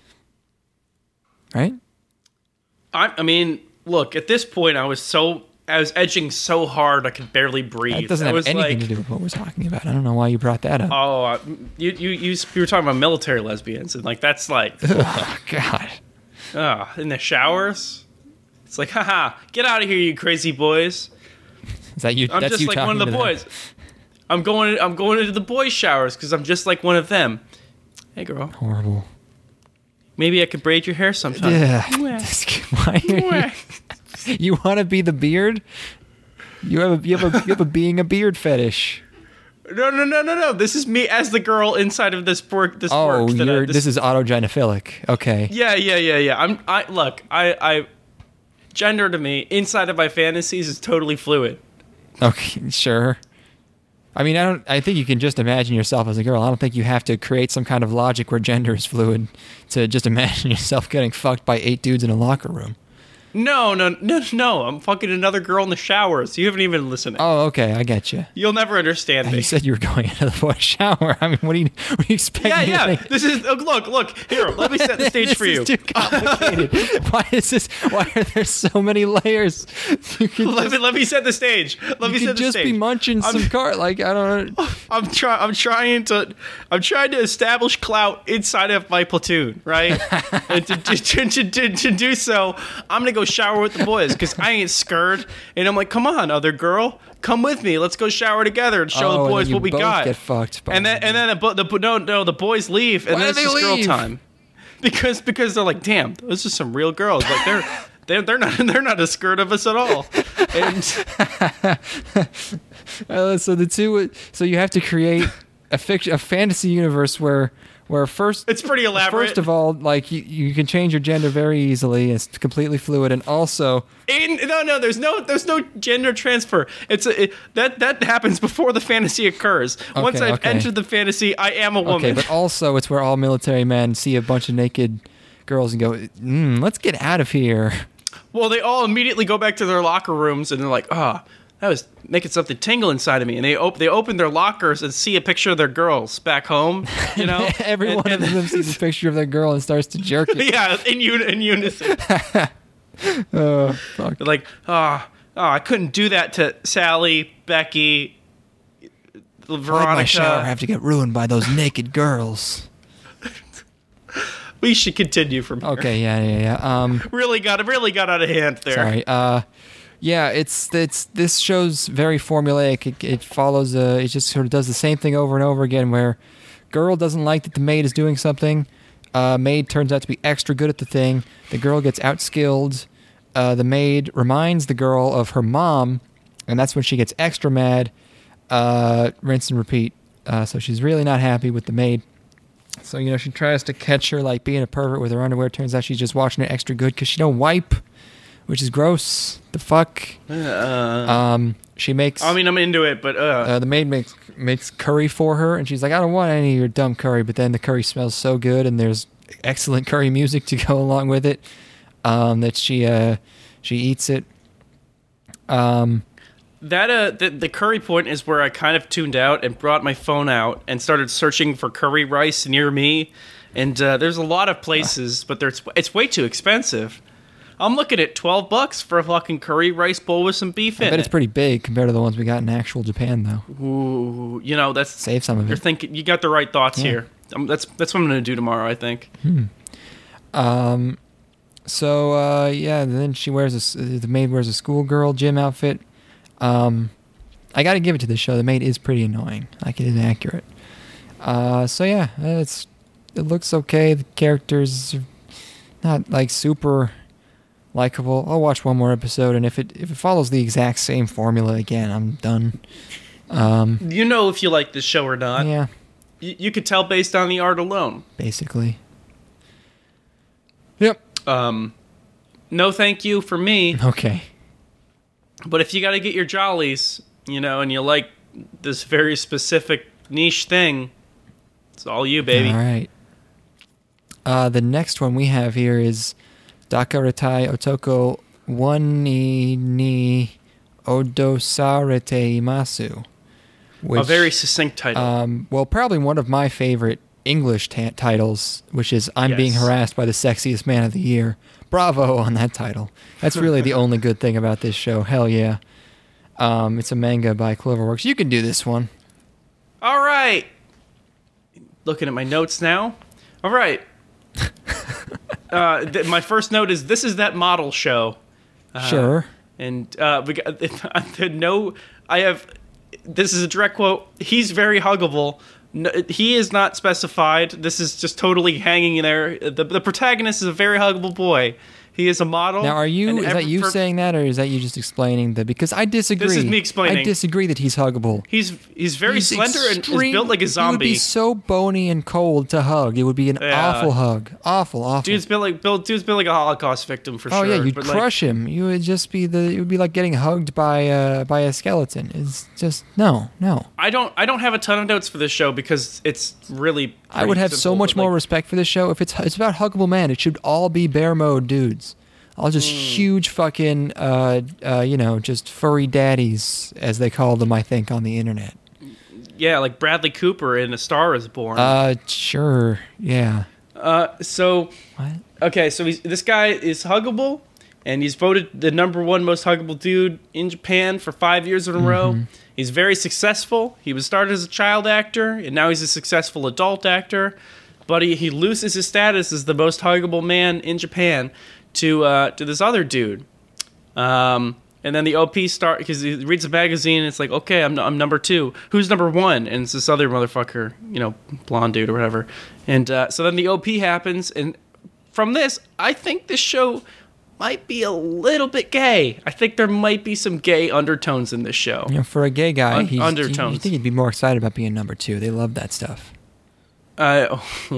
[SPEAKER 1] right?
[SPEAKER 2] I, I mean, look, at this point, I was so I was edging so hard I could barely breathe.
[SPEAKER 1] That doesn't
[SPEAKER 2] I
[SPEAKER 1] have
[SPEAKER 2] was
[SPEAKER 1] anything
[SPEAKER 2] like,
[SPEAKER 1] to do with what we're talking about. I don't know why you brought that up.
[SPEAKER 2] Oh, uh, you, you you you were talking about military lesbians, and like that's like,
[SPEAKER 1] Oh God.
[SPEAKER 2] uh, in the showers. It's like, haha, get out of here, you crazy boys.
[SPEAKER 1] Is that you?
[SPEAKER 2] I'm
[SPEAKER 1] that's
[SPEAKER 2] just
[SPEAKER 1] you
[SPEAKER 2] like
[SPEAKER 1] talking
[SPEAKER 2] one of
[SPEAKER 1] to
[SPEAKER 2] the
[SPEAKER 1] them.
[SPEAKER 2] boys. I'm going. I'm going into the boys' showers because I'm just like one of them. Hey, girl.
[SPEAKER 1] Horrible.
[SPEAKER 2] Maybe I could braid your hair sometime.
[SPEAKER 1] Yeah.
[SPEAKER 2] Mwah.
[SPEAKER 1] Why are you,
[SPEAKER 2] Mwah.
[SPEAKER 1] you want to be the beard? You have a you have a you have a being a beard fetish.
[SPEAKER 2] No, no, no, no, no. This is me as the girl inside of this work. This
[SPEAKER 1] Oh,
[SPEAKER 2] work. that I-
[SPEAKER 1] you're, this, is autogynephilic. Okay.
[SPEAKER 2] Yeah, yeah, yeah, yeah. I'm. I look. I. I. Gender to me inside of my fantasies is totally fluid.
[SPEAKER 1] Okay. Sure. I mean, I don't. I think you can just imagine yourself as a girl. I don't think you have to create some kind of logic where gender is fluid to just imagine yourself getting fucked by eight dudes in a locker room.
[SPEAKER 2] No, no, no, no. I'm fucking another girl in the showers. You haven't even listened.
[SPEAKER 1] Oh, okay. I get you.
[SPEAKER 2] You'll never understand me.
[SPEAKER 1] You said you were going into the boys' shower. I mean, what do you, what do you expect
[SPEAKER 2] Yeah,
[SPEAKER 1] me to
[SPEAKER 2] yeah.
[SPEAKER 1] think?
[SPEAKER 2] This is look, look, look. Here, let me set the stage
[SPEAKER 1] This
[SPEAKER 2] for
[SPEAKER 1] is
[SPEAKER 2] you.
[SPEAKER 1] too complicated. Why is this? Why are there so many layers? You can
[SPEAKER 2] Let
[SPEAKER 1] just,
[SPEAKER 2] me let me set the stage. Let
[SPEAKER 1] you
[SPEAKER 2] me
[SPEAKER 1] can
[SPEAKER 2] set the
[SPEAKER 1] just
[SPEAKER 2] stage.
[SPEAKER 1] be munching
[SPEAKER 2] I'm-
[SPEAKER 1] some car. Like I don't know.
[SPEAKER 2] I'm trying. I'm trying to. I'm trying to establish clout inside of my platoon, right? and to, to, to, to, to do so, I'm gonna go shower with the boys because I ain't scared. And I'm like, come on, other girl, come with me. Let's go shower together and show
[SPEAKER 1] Oh,
[SPEAKER 2] the
[SPEAKER 1] and
[SPEAKER 2] boys
[SPEAKER 1] then you
[SPEAKER 2] what we
[SPEAKER 1] both
[SPEAKER 2] got.
[SPEAKER 1] Get fucked. by
[SPEAKER 2] and then and then the, bo- the bo- no no the boys leave and
[SPEAKER 1] Why
[SPEAKER 2] then
[SPEAKER 1] do
[SPEAKER 2] it's
[SPEAKER 1] they
[SPEAKER 2] just girl
[SPEAKER 1] leave?
[SPEAKER 2] time because because they're like, damn, those are some real girls. Like they're. They're, they're not they're not as scared of us at all, and
[SPEAKER 1] Uh, so the two. So you have to create a fiction, a fantasy universe where where first.
[SPEAKER 2] it's pretty elaborate.
[SPEAKER 1] First of all, like you, you can change your gender very easily. It's completely fluid, and also
[SPEAKER 2] In, no, no, there's no, there's no gender transfer. It's a, it, that that happens before the fantasy occurs. Once
[SPEAKER 1] Okay,
[SPEAKER 2] I've
[SPEAKER 1] okay.
[SPEAKER 2] entered the fantasy, I am a woman.
[SPEAKER 1] okay, but also it's where all military men see a bunch of naked girls and go, mm, "Let's get out of here."
[SPEAKER 2] Well, they all immediately go back to their locker rooms and they're like, "Ah, oh, that was making something tingle inside of me." And they op- they open their lockers and see a picture of their girls back home. You know,
[SPEAKER 1] Every
[SPEAKER 2] And-
[SPEAKER 1] one
[SPEAKER 2] and-
[SPEAKER 1] of them sees a picture of their girl and starts to jerk it.
[SPEAKER 2] yeah, in, un- in unison.
[SPEAKER 1] Oh, fuck.
[SPEAKER 2] They're like, "Ah, oh, I couldn't do that to Sally, Becky,
[SPEAKER 1] Why'd my shower
[SPEAKER 2] Veronica."
[SPEAKER 1] have to get ruined by those naked girls?
[SPEAKER 2] We should continue from here.
[SPEAKER 1] Okay, yeah, yeah, yeah. Um,
[SPEAKER 2] Really got really got out of hand there.
[SPEAKER 1] sorry. Uh, yeah, it's it's this show's very formulaic. It, it follows a. It just sort of does the same thing over and over again. Where girl doesn't like that the maid is doing something. Uh, maid turns out to be extra good at the thing. The girl gets outskilled. Uh, the maid reminds the girl of her mom, and that's when she gets extra mad. Uh, rinse and repeat. Uh, so she's really not happy with the maid. So, you know, she tries to catch her, like, being a pervert with her underwear. Turns out she's just washing it extra good because she don't wipe, which is gross. The fuck?
[SPEAKER 2] Uh,
[SPEAKER 1] Um, she makes...
[SPEAKER 2] I mean, I'm into it, but uh,
[SPEAKER 1] uh, the maid makes makes curry for her, and she's like, I don't want any of your dumb curry, but then the curry smells so good, and there's excellent curry music to go along with it, um, that she uh, she eats it. Um,
[SPEAKER 2] that uh, the, the curry point is where I kind of tuned out and brought my phone out and started searching for curry rice near me. And uh, there's a lot of places, but there's it's way too expensive. I'm looking at twelve bucks for a fucking curry rice bowl with some beef
[SPEAKER 1] I
[SPEAKER 2] in
[SPEAKER 1] bet
[SPEAKER 2] it.
[SPEAKER 1] it's pretty big compared to the ones we got in actual Japan, though.
[SPEAKER 2] Ooh, you know that's
[SPEAKER 1] Save some of
[SPEAKER 2] you're
[SPEAKER 1] it.
[SPEAKER 2] thinking. You got the right thoughts
[SPEAKER 1] Yeah.
[SPEAKER 2] here. Um, that's that's what I'm gonna do tomorrow. I think.
[SPEAKER 1] Um, so uh, yeah, then she wears a s the maid wears a schoolgirl gym outfit. Um, I got to give it to this show. The maid is pretty annoying. Like it is accurate. Uh, so yeah, it's it looks okay. The characters are not like super likable. I'll watch one more episode, and if it if it follows the exact same formula again, I'm done. Um,
[SPEAKER 2] you know if you like this show or not.
[SPEAKER 1] Yeah.
[SPEAKER 2] You, you could tell based on the art alone.
[SPEAKER 1] Basically. Yep.
[SPEAKER 2] Um, no thank you for me.
[SPEAKER 1] Okay.
[SPEAKER 2] But if you got to get your jollies, you know, and you like this very specific niche thing, it's all you, baby.
[SPEAKER 1] All right. Uh, the next one we have here is Dakaratai Otoko Wani ni Odosarete Imasu. Which,
[SPEAKER 2] a very succinct title.
[SPEAKER 1] Um, well, probably one of my favorite English ta- titles, which is I'm
[SPEAKER 2] Yes.
[SPEAKER 1] Being Harassed by the Sexiest Man of the Year. Bravo on that title. That's really the only good thing about this show. Hell yeah. Um, it's a manga by Cloverworks. You can do this one.
[SPEAKER 2] All right. Looking at my notes now. All right. uh, th- my first note is this is that model show. Uh,
[SPEAKER 1] Sure.
[SPEAKER 2] And uh, we got, no, I have. This is a direct quote. He's very huggable. No, he is not specified. This is just totally hanging in there. The, the protagonist is a very huggable boy. He is a model.
[SPEAKER 1] Now, are you?
[SPEAKER 2] and
[SPEAKER 1] Is
[SPEAKER 2] every-
[SPEAKER 1] that you
[SPEAKER 2] for-
[SPEAKER 1] saying that, or is that you just explaining that? Because I disagree.
[SPEAKER 2] This is me explaining.
[SPEAKER 1] I disagree that he's huggable.
[SPEAKER 2] He's he's very
[SPEAKER 1] He's
[SPEAKER 2] slender and is
[SPEAKER 1] extreme-
[SPEAKER 2] built like a
[SPEAKER 1] He would
[SPEAKER 2] zombie.
[SPEAKER 1] be so bony and cold to hug. It would be an
[SPEAKER 2] Yeah.
[SPEAKER 1] awful hug. Awful, awful.
[SPEAKER 2] Dude's built like built. Dude's built like a Holocaust victim for
[SPEAKER 1] oh
[SPEAKER 2] sure.
[SPEAKER 1] yeah, you'd
[SPEAKER 2] but, like,
[SPEAKER 1] crush him. You would just be the. It would be like getting hugged by uh by a skeleton. It's just no, no.
[SPEAKER 2] I don't. I don't have a ton of notes for this show because it's really.
[SPEAKER 1] I would have so
[SPEAKER 2] simple,
[SPEAKER 1] much
[SPEAKER 2] but,
[SPEAKER 1] more
[SPEAKER 2] like,
[SPEAKER 1] respect for this show if it's it's about huggable man. It should all be bear mode dudes. All just
[SPEAKER 2] Hmm.
[SPEAKER 1] huge fucking uh uh you know just furry daddies as they call them. I think on the internet.
[SPEAKER 2] Yeah, like Bradley Cooper in A Star Is Born.
[SPEAKER 1] Uh sure, yeah.
[SPEAKER 2] Uh, so
[SPEAKER 1] What?
[SPEAKER 2] okay, so he's, this guy is huggable, and he's voted the number one most huggable dude in Japan for five years in a row. He's very successful. He was started as a child actor, and now he's a successful adult actor. But he, he loses his status as the most huggable man in Japan to uh, to this other dude. Um, and then the O P start because he reads a magazine and it's like, okay, I'm I'm number two. Who's number one? And it's this other motherfucker, you know, blonde dude or whatever. And uh, so then the O P happens, and from this, I think this show might be a little bit gay. I think there might be some gay undertones in this show.
[SPEAKER 1] You know, for a gay guy,
[SPEAKER 2] Un-
[SPEAKER 1] he's,
[SPEAKER 2] undertones.
[SPEAKER 1] you think he'd be more excited about being number two. They love that stuff.
[SPEAKER 2] Uh,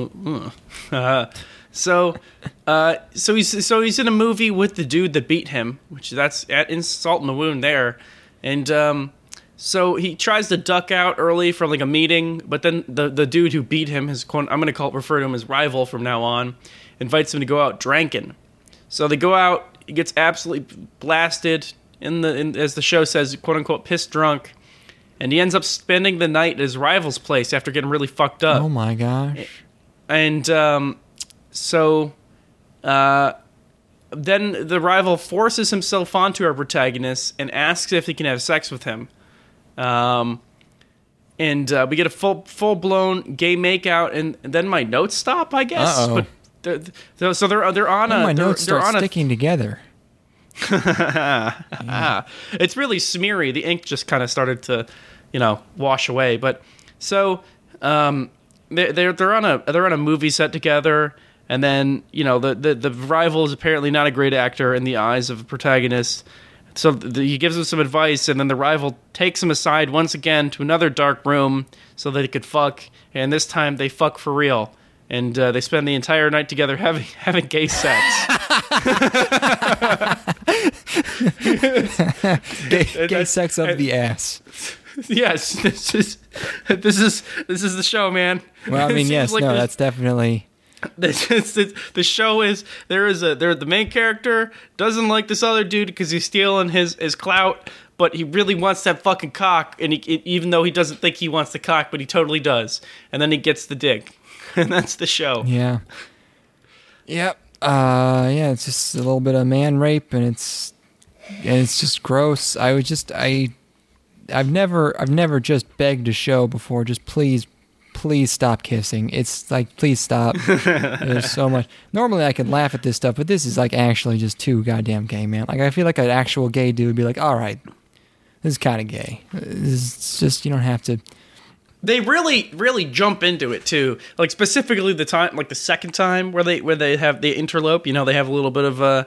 [SPEAKER 2] uh, so, uh, so he's so he's in a movie with the dude that beat him, which that's at insult in the wound there, and um, so he tries to duck out early from like a meeting, but then the the dude who beat him, his I'm gonna call refer to him as rival from now on, invites him to go out drinking. So they go out. He gets absolutely blasted in the in, as the show says, quote unquote, pissed drunk. And he ends up spending the night at his rival's place after getting really fucked up.
[SPEAKER 1] Oh my gosh.
[SPEAKER 2] And um, so uh, then the rival forces himself onto our protagonist and asks if he can have sex with him. Um, and uh, we get a full full blown gay makeout, and then my notes stop, I guess.
[SPEAKER 1] Uh-oh.
[SPEAKER 2] But they're, they're, so they're they're on
[SPEAKER 1] Then
[SPEAKER 2] a
[SPEAKER 1] my
[SPEAKER 2] they're,
[SPEAKER 1] notes
[SPEAKER 2] they're
[SPEAKER 1] start
[SPEAKER 2] on a
[SPEAKER 1] sticking together.
[SPEAKER 2] Ah, it's really smeary. The ink just kind of started to, you know, wash away. But so um, they, they're they're on a they're on a movie set together, and then you know the the, the rival is apparently not a great actor in the eyes of the protagonist. So the, he gives him some advice, and then the rival takes him aside once again to another dark room so that he could fuck. And this time they fuck for real. And uh, they spend the entire night together having having gay sex.
[SPEAKER 1] gay, gay sex of
[SPEAKER 2] and-
[SPEAKER 1] the ass.
[SPEAKER 2] Yes, this is this is this is the show, man.
[SPEAKER 1] Well, I
[SPEAKER 2] It
[SPEAKER 1] mean,
[SPEAKER 2] seems
[SPEAKER 1] yes,
[SPEAKER 2] like
[SPEAKER 1] no,
[SPEAKER 2] there's-
[SPEAKER 1] that's definitely.
[SPEAKER 2] This is, it's- the show is there is a there the main character doesn't like this other dude because he's stealing his his clout, but he really wants that fucking cock, and he, even though he doesn't think he wants the cock, but he totally does, and then he gets the dick, and that's the show.
[SPEAKER 1] Yeah. Yep. Uh, yeah, it's just a little bit of man rape, and it's and it's just gross. I would just I, I've never I've never just begged a show before. Just please, please stop kissing. It's like please stop. There's so much. Normally I could laugh at this stuff, but this is like actually just too goddamn gay, man. Like I feel like an actual gay dude would be like, all right, this is kind of gay. This is just you don't have to.
[SPEAKER 2] They really, really jump into it too. Like specifically the time, like the second time where they where they have they interlope. You know, they have a little bit of uh,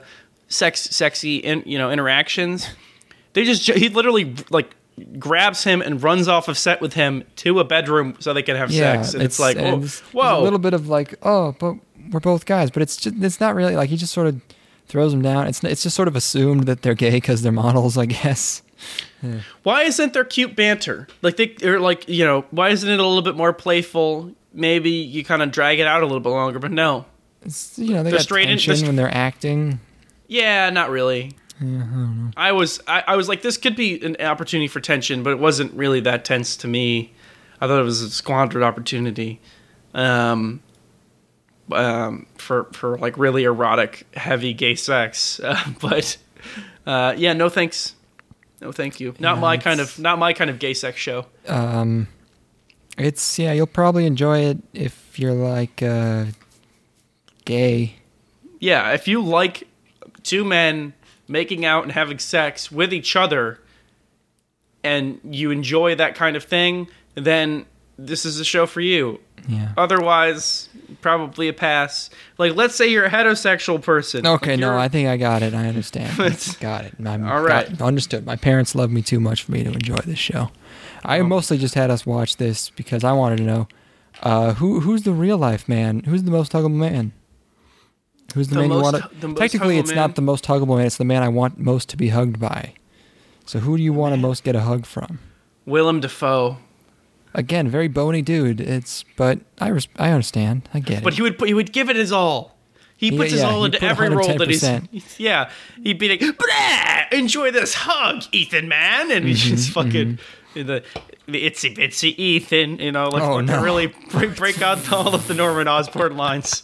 [SPEAKER 2] sex, sexy, in, you know, interactions. They just he literally like grabs him and runs off of set with him to a bedroom so they can have
[SPEAKER 1] Yeah,
[SPEAKER 2] sex. And it's,
[SPEAKER 1] it's
[SPEAKER 2] like,
[SPEAKER 1] and
[SPEAKER 2] oh,
[SPEAKER 1] there's- there's
[SPEAKER 2] whoa,
[SPEAKER 1] a little bit of like, oh, but we're both guys, but it's just it's not really like he just sort of throws them down. It's it's just sort of assumed that they're gay because they're models, I guess.
[SPEAKER 2] why isn't there cute banter? Like they or like you know, why isn't it a little bit more playful? Maybe you kind of drag it out a little bit longer, but no.
[SPEAKER 1] It's, you know, they
[SPEAKER 2] They're
[SPEAKER 1] got
[SPEAKER 2] straight in-
[SPEAKER 1] tension
[SPEAKER 2] they're-
[SPEAKER 1] when they're acting.
[SPEAKER 2] Yeah, not really. I was I, I was like, this could be an opportunity for tension, but it wasn't really that tense to me. I thought it was a squandered opportunity, um, um, for for like really erotic, heavy gay sex. Uh, but uh, yeah, no thanks, no thank you. Not
[SPEAKER 1] Yeah,
[SPEAKER 2] my kind
[SPEAKER 1] it's-
[SPEAKER 2] of not my kind of gay sex show.
[SPEAKER 1] Um, it's yeah, you'll probably enjoy it if you're like uh, gay.
[SPEAKER 2] Yeah, if you like two men making out and having sex with each other and you enjoy that kind of thing, then this is a show for you.
[SPEAKER 1] Yeah.
[SPEAKER 2] Otherwise, probably a pass. Like, let's say you're a heterosexual person.
[SPEAKER 1] Okay,
[SPEAKER 2] Like,
[SPEAKER 1] no,
[SPEAKER 2] you're-
[SPEAKER 1] I think I got it. I understand.
[SPEAKER 2] It's-
[SPEAKER 1] got it. I'm,
[SPEAKER 2] All right.
[SPEAKER 1] got- understood. My parents love me too much for me to enjoy this show. I
[SPEAKER 2] Oh.
[SPEAKER 1] mostly just had us watch this because I wanted to know uh, who who's the real life man? Who's the most huggable man? Who's the,
[SPEAKER 2] The
[SPEAKER 1] man
[SPEAKER 2] most-
[SPEAKER 1] you want
[SPEAKER 2] the
[SPEAKER 1] to?
[SPEAKER 2] most
[SPEAKER 1] Technically,
[SPEAKER 2] huggable
[SPEAKER 1] it's
[SPEAKER 2] man?
[SPEAKER 1] not the most huggable man. It's the man I want most to be hugged by. So who do you want to most get a hug from?
[SPEAKER 2] Willem Dafoe.
[SPEAKER 1] Again, very bony dude. It's but I res- I understand. I get
[SPEAKER 2] But
[SPEAKER 1] it.
[SPEAKER 2] he would put, he would give it his all. He
[SPEAKER 1] Yeah,
[SPEAKER 2] puts his
[SPEAKER 1] yeah,
[SPEAKER 2] all
[SPEAKER 1] he'd
[SPEAKER 2] into
[SPEAKER 1] put
[SPEAKER 2] every role that he's.
[SPEAKER 1] one hundred ten percent.
[SPEAKER 2] Yeah, he'd be like, "Blah, enjoy this hug, Ethan, man," and he's
[SPEAKER 1] Mm-hmm,
[SPEAKER 2] just fucking the the itsy bitsy Ethan, you know, like
[SPEAKER 1] Oh,
[SPEAKER 2] fucking
[SPEAKER 1] no.
[SPEAKER 2] really break, break out all of the Norman Osborn lines.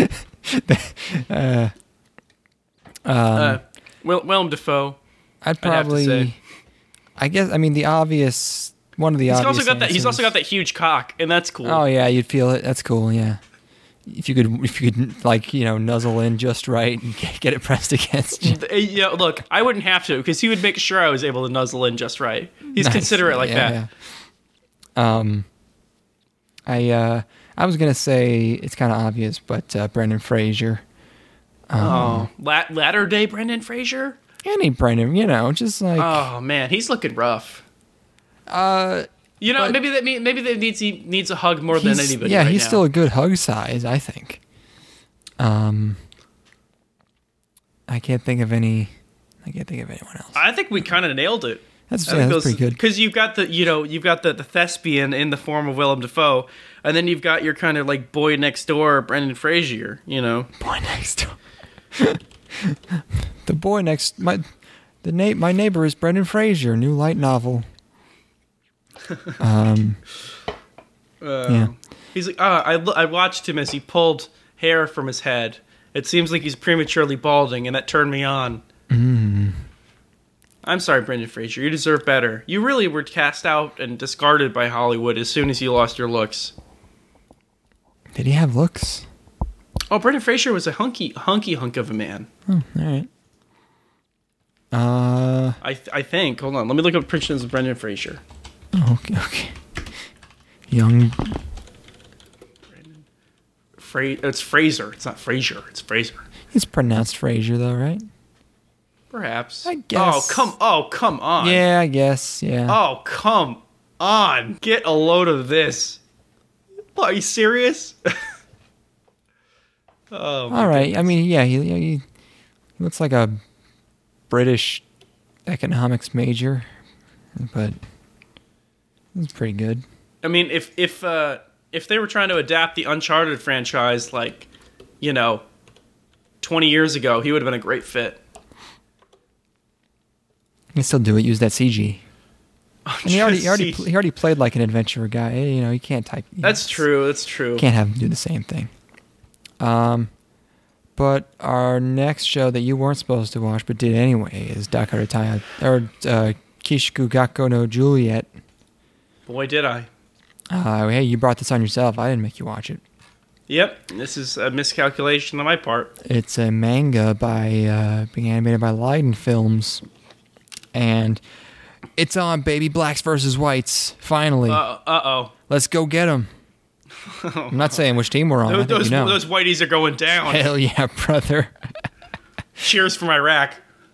[SPEAKER 1] uh,
[SPEAKER 2] uh, Will, Willem Dafoe.
[SPEAKER 1] I'd
[SPEAKER 2] I'd have to
[SPEAKER 1] probably.
[SPEAKER 2] say.
[SPEAKER 1] I guess. I mean, the obvious one of the
[SPEAKER 2] He's
[SPEAKER 1] obvious.
[SPEAKER 2] also got that. He's also
[SPEAKER 1] answers-
[SPEAKER 2] got that huge cock, and that's cool.
[SPEAKER 1] Oh yeah, you'd feel it. That's cool. Yeah, if you could, if you could, like you know, nuzzle in just right and get, get it pressed against you.
[SPEAKER 2] Th- Yeah, look, I wouldn't have to because he would make sure I was able to nuzzle in just right. He's
[SPEAKER 1] Nice.
[SPEAKER 2] considerate like
[SPEAKER 1] Yeah,
[SPEAKER 2] that.
[SPEAKER 1] yeah. Um, I uh, I was gonna say it's kind of obvious, but uh, Brendan Fraser. Um,
[SPEAKER 2] Oh, La- latter day Brendan Fraser.
[SPEAKER 1] Any Brendan, you know, just like
[SPEAKER 2] Oh man, he's looking rough.
[SPEAKER 1] uh,
[SPEAKER 2] You know,
[SPEAKER 1] But-
[SPEAKER 2] maybe that mean- maybe that needs he needs a hug more than
[SPEAKER 1] he's-
[SPEAKER 2] anybody.
[SPEAKER 1] yeah,
[SPEAKER 2] right
[SPEAKER 1] he's
[SPEAKER 2] now.
[SPEAKER 1] still a good hug size, I think. Um, I can't think of any. I can't think of anyone else.
[SPEAKER 2] I think we kind of nailed it.
[SPEAKER 1] That's, yeah, that's pretty good.
[SPEAKER 2] Because you've got the you know you've got the, the thespian in the form of Willem Dafoe, and then you've got your kind of like boy next door Brendan Fraser. You know,
[SPEAKER 1] Boy next door. The boy next my the na- my neighbor is Brendan Fraser, new light novel. Um,
[SPEAKER 2] uh,
[SPEAKER 1] yeah.
[SPEAKER 2] He's like, ah, I lo- I watched him as he pulled hair from his head. It seems like he's prematurely balding, and that turned me on.
[SPEAKER 1] Mm.
[SPEAKER 2] I'm sorry, Brendan Fraser. You deserve better. You really were cast out and discarded by Hollywood as soon as you lost your looks.
[SPEAKER 1] Did he have looks?
[SPEAKER 2] Oh, Brendan Fraser was a hunky, hunky hunk of a man.
[SPEAKER 1] Oh, all right. Uh,
[SPEAKER 2] I, th- I think. Hold on. Let me look up pictures of Brendan Fraser.
[SPEAKER 1] oh, okay, okay. Young.
[SPEAKER 2] Fra- it's Fraser. It's not Fraser. It's Fraser.
[SPEAKER 1] It's pronounced Fraser, though, right?
[SPEAKER 2] Perhaps.
[SPEAKER 1] I guess.
[SPEAKER 2] Oh come. Oh come on.
[SPEAKER 1] Yeah, I guess. Yeah.
[SPEAKER 2] Oh come on. Get a load of this. What, are you serious? oh. my
[SPEAKER 1] All right. I mean, yeah, he, he he looks like a British economics major, but it's pretty good.
[SPEAKER 2] I mean, if if uh, if they were trying to adapt the Uncharted franchise, like, you know, twenty years ago, he would have been a great fit.
[SPEAKER 1] He can still do it. Use that C G. And he already, he already,
[SPEAKER 2] See,
[SPEAKER 1] he already played like an adventurer guy. You know, he can't type.
[SPEAKER 2] that's true. That's true.
[SPEAKER 1] Can't have him do the same thing. Um, but our next show that you weren't supposed to watch but did anyway is Dakarataya or uh, Kishiku Gakko no Juliet.
[SPEAKER 2] Boy, did I.
[SPEAKER 1] Uh, hey, you brought this on yourself. I didn't make you watch it.
[SPEAKER 2] Yep. This is a miscalculation on my part.
[SPEAKER 1] It's a manga by uh, being animated by Leiden Films, and it's on, baby. Blacks versus whites. Finally,
[SPEAKER 2] Uh oh.
[SPEAKER 1] let's go get them. I'm not saying which team we're on. I
[SPEAKER 2] Those
[SPEAKER 1] think
[SPEAKER 2] those,
[SPEAKER 1] you know.
[SPEAKER 2] those whiteys are going down.
[SPEAKER 1] Hell yeah, brother.
[SPEAKER 2] Cheers from Iraq.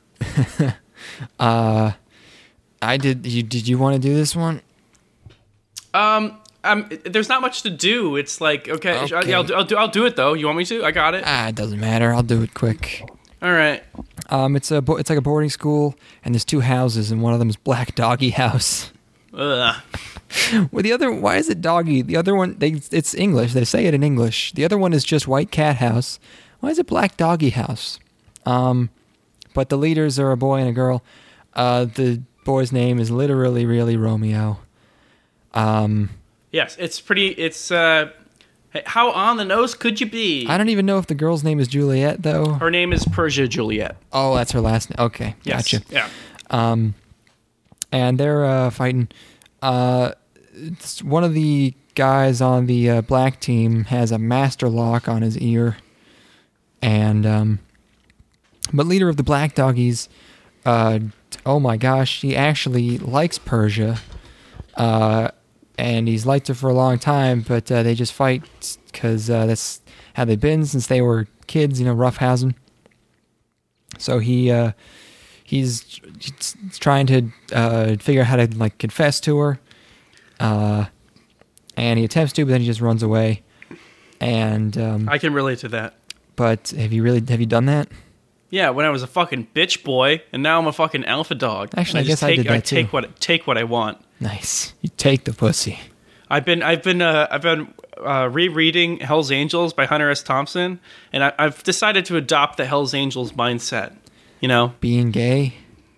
[SPEAKER 1] uh, I did. You did you want to do this one?
[SPEAKER 2] Um, um, there's not much to do. It's like okay,
[SPEAKER 1] Okay.
[SPEAKER 2] yeah, I'll, do- I'll do. I'll do it though. You want me to? I got it.
[SPEAKER 1] Ah, it doesn't matter. I'll do it quick.
[SPEAKER 2] All right.
[SPEAKER 1] Um, it's a bo- it's like a boarding school, and there's two houses, and one of them is Black Doggy House.
[SPEAKER 2] Ugh.
[SPEAKER 1] Well, the other, why is it doggy? The other one, they it's English. They say it in English. The other one is just White Cat House. Why is it Black Doggy House? Um, but the leaders are a boy and a girl. Uh, the boy's name is literally really Romeo. Um,
[SPEAKER 2] Yes, it's pretty. It's uh, hey, how on the nose could you be?
[SPEAKER 1] I don't even know if the girl's name is Juliet though.
[SPEAKER 2] Her name is Persia Juliet.
[SPEAKER 1] Oh, that's her last name. Okay,
[SPEAKER 2] Yes.
[SPEAKER 1] gotcha.
[SPEAKER 2] Yeah.
[SPEAKER 1] Um, and they're uh, fighting. Uh, it's one of the guys on the uh, black team has a master lock on his ear, and um, but leader of the black doggies, uh, oh my gosh, he actually likes Persia, uh, and he's liked her for a long time, but uh, they just fight because uh, that's how they've been since they were kids, you know, roughhousing. So he. Uh, He's, he's trying to uh, figure out how to like confess to her, uh, and he attempts to, but then he just runs away. And um,
[SPEAKER 2] I can relate to that.
[SPEAKER 1] but have you really have you done that?
[SPEAKER 2] Yeah, when I was a fucking bitch boy, and now I'm a fucking alpha dog.
[SPEAKER 1] Actually,
[SPEAKER 2] And
[SPEAKER 1] I guess
[SPEAKER 2] just
[SPEAKER 1] I
[SPEAKER 2] take,
[SPEAKER 1] did that
[SPEAKER 2] I take
[SPEAKER 1] too.
[SPEAKER 2] what take what I want.
[SPEAKER 1] Nice. You take the pussy.
[SPEAKER 2] I've been I've been uh, I've been uh, rereading Hell's Angels by Hunter S. Thompson, and I, I've decided to adopt the Hell's Angels mindset. You know?
[SPEAKER 1] Being gay.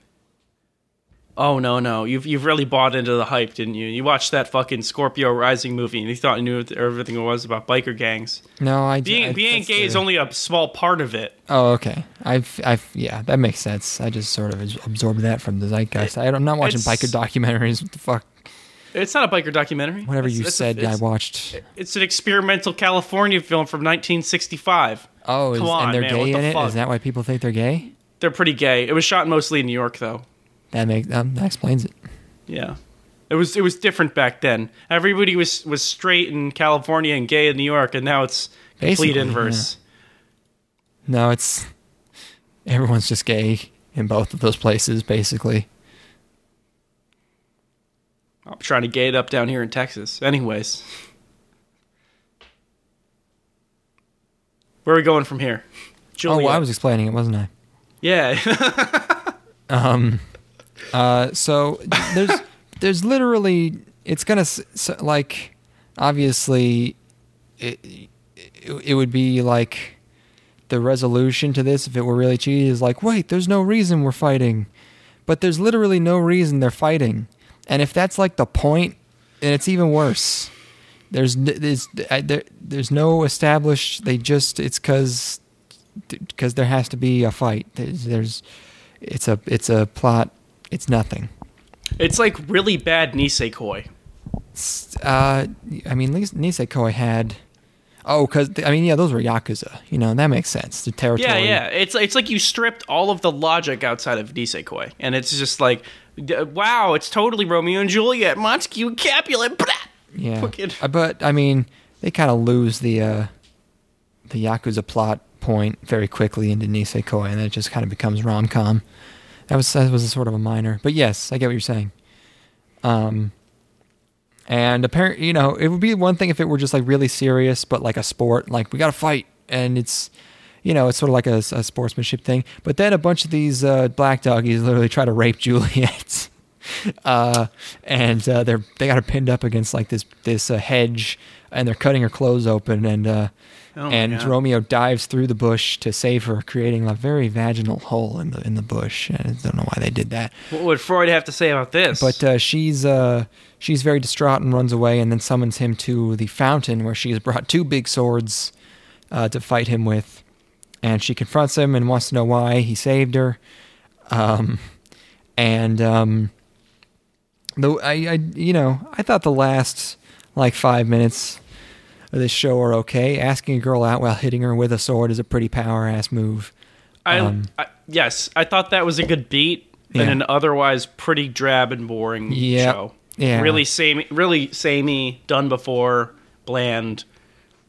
[SPEAKER 2] Oh no no, you've you've really bought into the hype, didn't you? You watched that fucking Scorpio Rising movie, and you thought you knew everything it was about biker gangs.
[SPEAKER 1] No, I
[SPEAKER 2] Being
[SPEAKER 1] I,
[SPEAKER 2] being
[SPEAKER 1] that's
[SPEAKER 2] gay
[SPEAKER 1] the-
[SPEAKER 2] is only a small part of it.
[SPEAKER 1] Oh, okay. I've, I've, yeah, that makes sense. I just sort of absorbed that from the zeitgeist. I, I'm not watching
[SPEAKER 2] It's-
[SPEAKER 1] biker documentaries. What the fuck?
[SPEAKER 2] It's not a biker documentary.
[SPEAKER 1] Whatever
[SPEAKER 2] It's-
[SPEAKER 1] you
[SPEAKER 2] it's a-
[SPEAKER 1] said, I
[SPEAKER 2] it's-
[SPEAKER 1] watched.
[SPEAKER 2] It's an experimental California film from nineteen sixty-five.
[SPEAKER 1] Oh, is,
[SPEAKER 2] Come on,
[SPEAKER 1] and they're
[SPEAKER 2] man,
[SPEAKER 1] gay
[SPEAKER 2] what the
[SPEAKER 1] in it?
[SPEAKER 2] fuck?
[SPEAKER 1] Is that why people think they're gay?
[SPEAKER 2] They're pretty gay. It was shot mostly in New York, though.
[SPEAKER 1] That makes um, that explains it.
[SPEAKER 2] Yeah, it was it was different back then. Everybody was was straight in California and gay in New York, and now it's complete
[SPEAKER 1] Basically,
[SPEAKER 2] inverse.
[SPEAKER 1] No, it's everyone's just gay in both of those places, basically.
[SPEAKER 2] I'm trying to gay it up down here in Texas. Anyways, where are we going from here?
[SPEAKER 1] Oh,
[SPEAKER 2] Juliet.
[SPEAKER 1] well, I was explaining it, wasn't I?
[SPEAKER 2] Yeah.
[SPEAKER 1] Um, uh, so there's there's literally it's gonna s- s- like obviously it, it it would be like the resolution to this if it were really cheesy is like wait there's no reason we're fighting, but there's literally no reason they're fighting, and if that's like the point, then it's even worse. There's n- there's I- there, there's no established. They just it's because because there has to be a fight. There's, there's it's a it's a plot. It's nothing.
[SPEAKER 2] It's like really bad Nisekoi.
[SPEAKER 1] S- Uh, I mean, Nis- Nisekoi had. Oh, because I mean, yeah, those were yakuza. You know, that makes sense. The territory.
[SPEAKER 2] Yeah, yeah. It's it's like you stripped all of the logic outside of Nisekoi, and it's just like, d- wow, it's totally Romeo and Juliet, Montague and Capulet. Blah!
[SPEAKER 1] Yeah.
[SPEAKER 2] Fucking-
[SPEAKER 1] Uh, but I mean, they kind of lose the uh, the yakuza plot point very quickly into Nisekoi, and then it just kind of becomes rom com. That was that was a sort of a minor, but yes, I get what you're saying. Um, and apparently, you know, it would be one thing if it were just like really serious, but like a sport, like we got to fight, and it's, you know, it's sort of like a, a sportsmanship thing. But then a bunch of these uh, black doggies literally try to rape Juliet, uh, and uh, they're they got her pinned up against like this this uh, hedge, and they're cutting her clothes open, and uh,
[SPEAKER 2] Oh my
[SPEAKER 1] and
[SPEAKER 2] God.
[SPEAKER 1] Romeo dives through the bush to save her, creating a very vaginal hole in the in the bush. And I don't know why they did that.
[SPEAKER 2] What would Freud have to say about this?
[SPEAKER 1] But uh, she's uh, she's very distraught and runs away, and then summons him to the fountain where she has brought two big swords uh, to fight him with. And she confronts him and wants to know why he saved her. Um, and um, the I, I you know I thought the last like five minutes of this show are okay. Asking a girl out while hitting her with a sword is a pretty power ass move.
[SPEAKER 2] I,
[SPEAKER 1] um,
[SPEAKER 2] I yes, I thought that was a good beat in
[SPEAKER 1] Yeah.
[SPEAKER 2] an otherwise pretty drab and boring
[SPEAKER 1] Yeah.
[SPEAKER 2] show.
[SPEAKER 1] Yeah.
[SPEAKER 2] Really samey, really samey, done before, bland.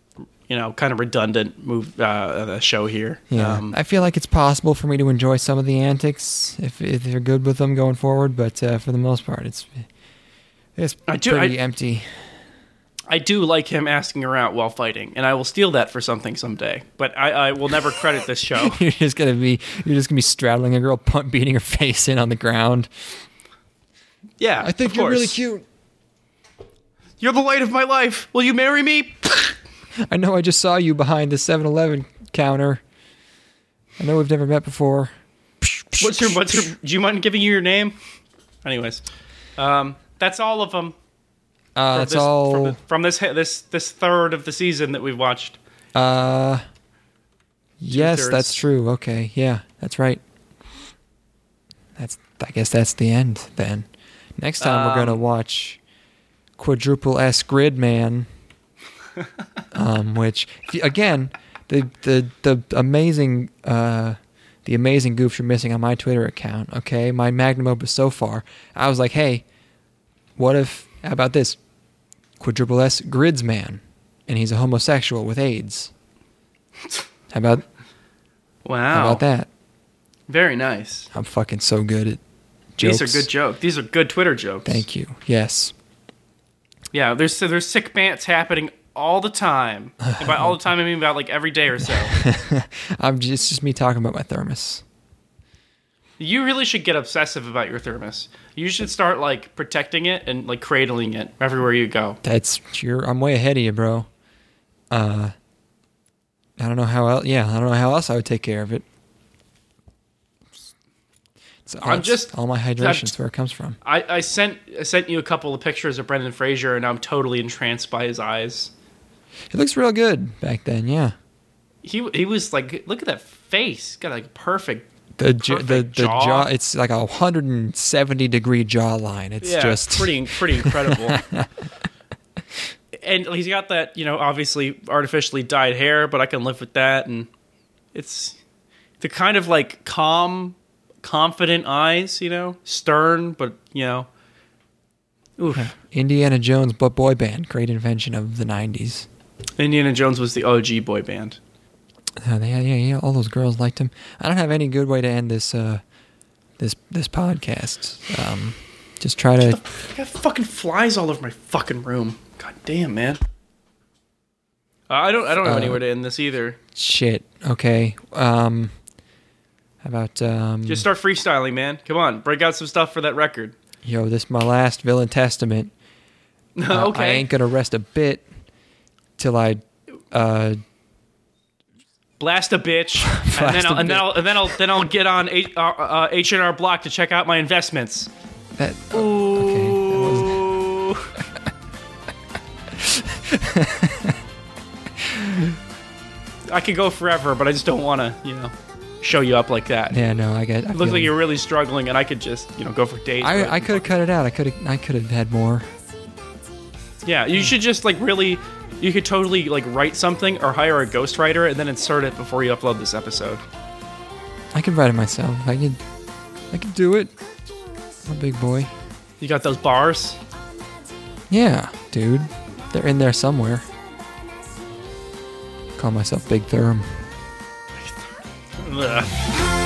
[SPEAKER 2] you know, kind of redundant move uh, show here.
[SPEAKER 1] Yeah,
[SPEAKER 2] Um,
[SPEAKER 1] I feel like it's possible for me to enjoy some of the antics if if they're good with them going forward, but uh, for the most part, it's it's
[SPEAKER 2] I do-
[SPEAKER 1] pretty
[SPEAKER 2] I-
[SPEAKER 1] empty.
[SPEAKER 2] I do like him asking her out while fighting, and I will steal that for something someday. But I, I will never credit this show.
[SPEAKER 1] You're just gonna be you're just gonna be straddling a girl, punt, beating her face in on the ground.
[SPEAKER 2] Yeah,
[SPEAKER 1] I think
[SPEAKER 2] of
[SPEAKER 1] you're really
[SPEAKER 2] course.
[SPEAKER 1] cute.
[SPEAKER 2] You're the light of my life. Will you marry me?
[SPEAKER 1] I know I just saw you behind the seven eleven counter. I know we've never met before.
[SPEAKER 2] What's your what's your? Do you mind giving you your name? Anyways, um, that's all of them.
[SPEAKER 1] Uh,
[SPEAKER 2] From
[SPEAKER 1] that's
[SPEAKER 2] this,
[SPEAKER 1] all.
[SPEAKER 2] from, the, from this this this third of the season that we've watched.
[SPEAKER 1] Uh, yes,
[SPEAKER 2] Two-thirds.
[SPEAKER 1] that's true. Okay, yeah, that's right. That's. I guess that's the end then. Next time we're gonna
[SPEAKER 2] Um,
[SPEAKER 1] watch Quadruple S Gridman, um, which again, the the the amazing uh, the amazing goofs you're missing on my Twitter account. Okay, my magnum opus so far. I was like, hey, what if? How about this? Quadruple S Gridsman, and he's a homosexual with AIDS. How about
[SPEAKER 2] Wow,
[SPEAKER 1] how about that?
[SPEAKER 2] Very nice.
[SPEAKER 1] I'm fucking so good at jokes.
[SPEAKER 2] These are good jokes. These are good Twitter jokes.
[SPEAKER 1] Thank you. Yes.
[SPEAKER 2] Yeah, there's so there's sick bants happening all the time. And by all the time, I mean about like every day or so.
[SPEAKER 1] I'm just, it's just me talking about my thermos.
[SPEAKER 2] You really should get obsessive about your thermos. You should start like protecting it and like cradling it everywhere you go.
[SPEAKER 1] That's you're. I'm way ahead of you, bro. Uh, I don't know how else. Yeah, I don't know how else I would take care of it. So
[SPEAKER 2] I'm just-
[SPEAKER 1] all my hydration's where it comes from.
[SPEAKER 2] I, I sent I sent you a couple of pictures of Brendan Fraser, and I'm totally entranced by his eyes.
[SPEAKER 1] It looks real good back then. Yeah.
[SPEAKER 2] He he was like, look at that face. He's got like perfect.
[SPEAKER 1] The j- the
[SPEAKER 2] Perfect
[SPEAKER 1] the
[SPEAKER 2] jaw.
[SPEAKER 1] jaw. It's like a one hundred seventy degree jawline. It's
[SPEAKER 2] Yeah,
[SPEAKER 1] just
[SPEAKER 2] pretty pretty incredible. And he's got that, you know, obviously artificially dyed hair, but I can live with that. And it's the kind of like calm, confident eyes, you know, stern, but you know, oof.
[SPEAKER 1] Indiana Jones, but boy band. Great invention of the nineties.
[SPEAKER 2] Indiana Jones was the O G boy band.
[SPEAKER 1] Uh, they, yeah, yeah, all those girls liked him. I don't have any good way to end this uh, this this podcast. Um, just try to.
[SPEAKER 2] I got fucking flies all over my fucking room. God damn, man. Uh, I don't. I don't have
[SPEAKER 1] Uh,
[SPEAKER 2] anywhere to end this either.
[SPEAKER 1] Shit. Okay. Um, how about um?
[SPEAKER 2] Just start freestyling, man. Come on, break out some stuff for that record.
[SPEAKER 1] Yo, this is my last Villain Testament. Uh,
[SPEAKER 2] Okay.
[SPEAKER 1] I ain't gonna rest a bit till I. Uh,
[SPEAKER 2] Blast a bitch,
[SPEAKER 1] Blast
[SPEAKER 2] and then
[SPEAKER 1] a
[SPEAKER 2] I'll, and then
[SPEAKER 1] bit.
[SPEAKER 2] I'll and then I'll then I'll get on H- uh, uh, H and R Block to check out my investments.
[SPEAKER 1] that. Okay. That wasn't-
[SPEAKER 2] Ooh. I could go forever, but I just don't want to, you know, show you up like that.
[SPEAKER 1] Yeah. No. I get. I
[SPEAKER 2] It looks
[SPEAKER 1] feel
[SPEAKER 2] like
[SPEAKER 1] you.
[SPEAKER 2] you're really struggling, and I could just, you know, go for dates. but-
[SPEAKER 1] I I could have cut it out. I could have. I could have had more.
[SPEAKER 2] Yeah, you should just like really. You could totally like write something or hire a ghostwriter and then insert it before you upload this episode.
[SPEAKER 1] I could write it myself. I could. I could do it. I'm a big boy.
[SPEAKER 2] You got those bars?
[SPEAKER 1] Yeah, dude. They're in there somewhere. Call myself Big Therm.
[SPEAKER 2] Ugh.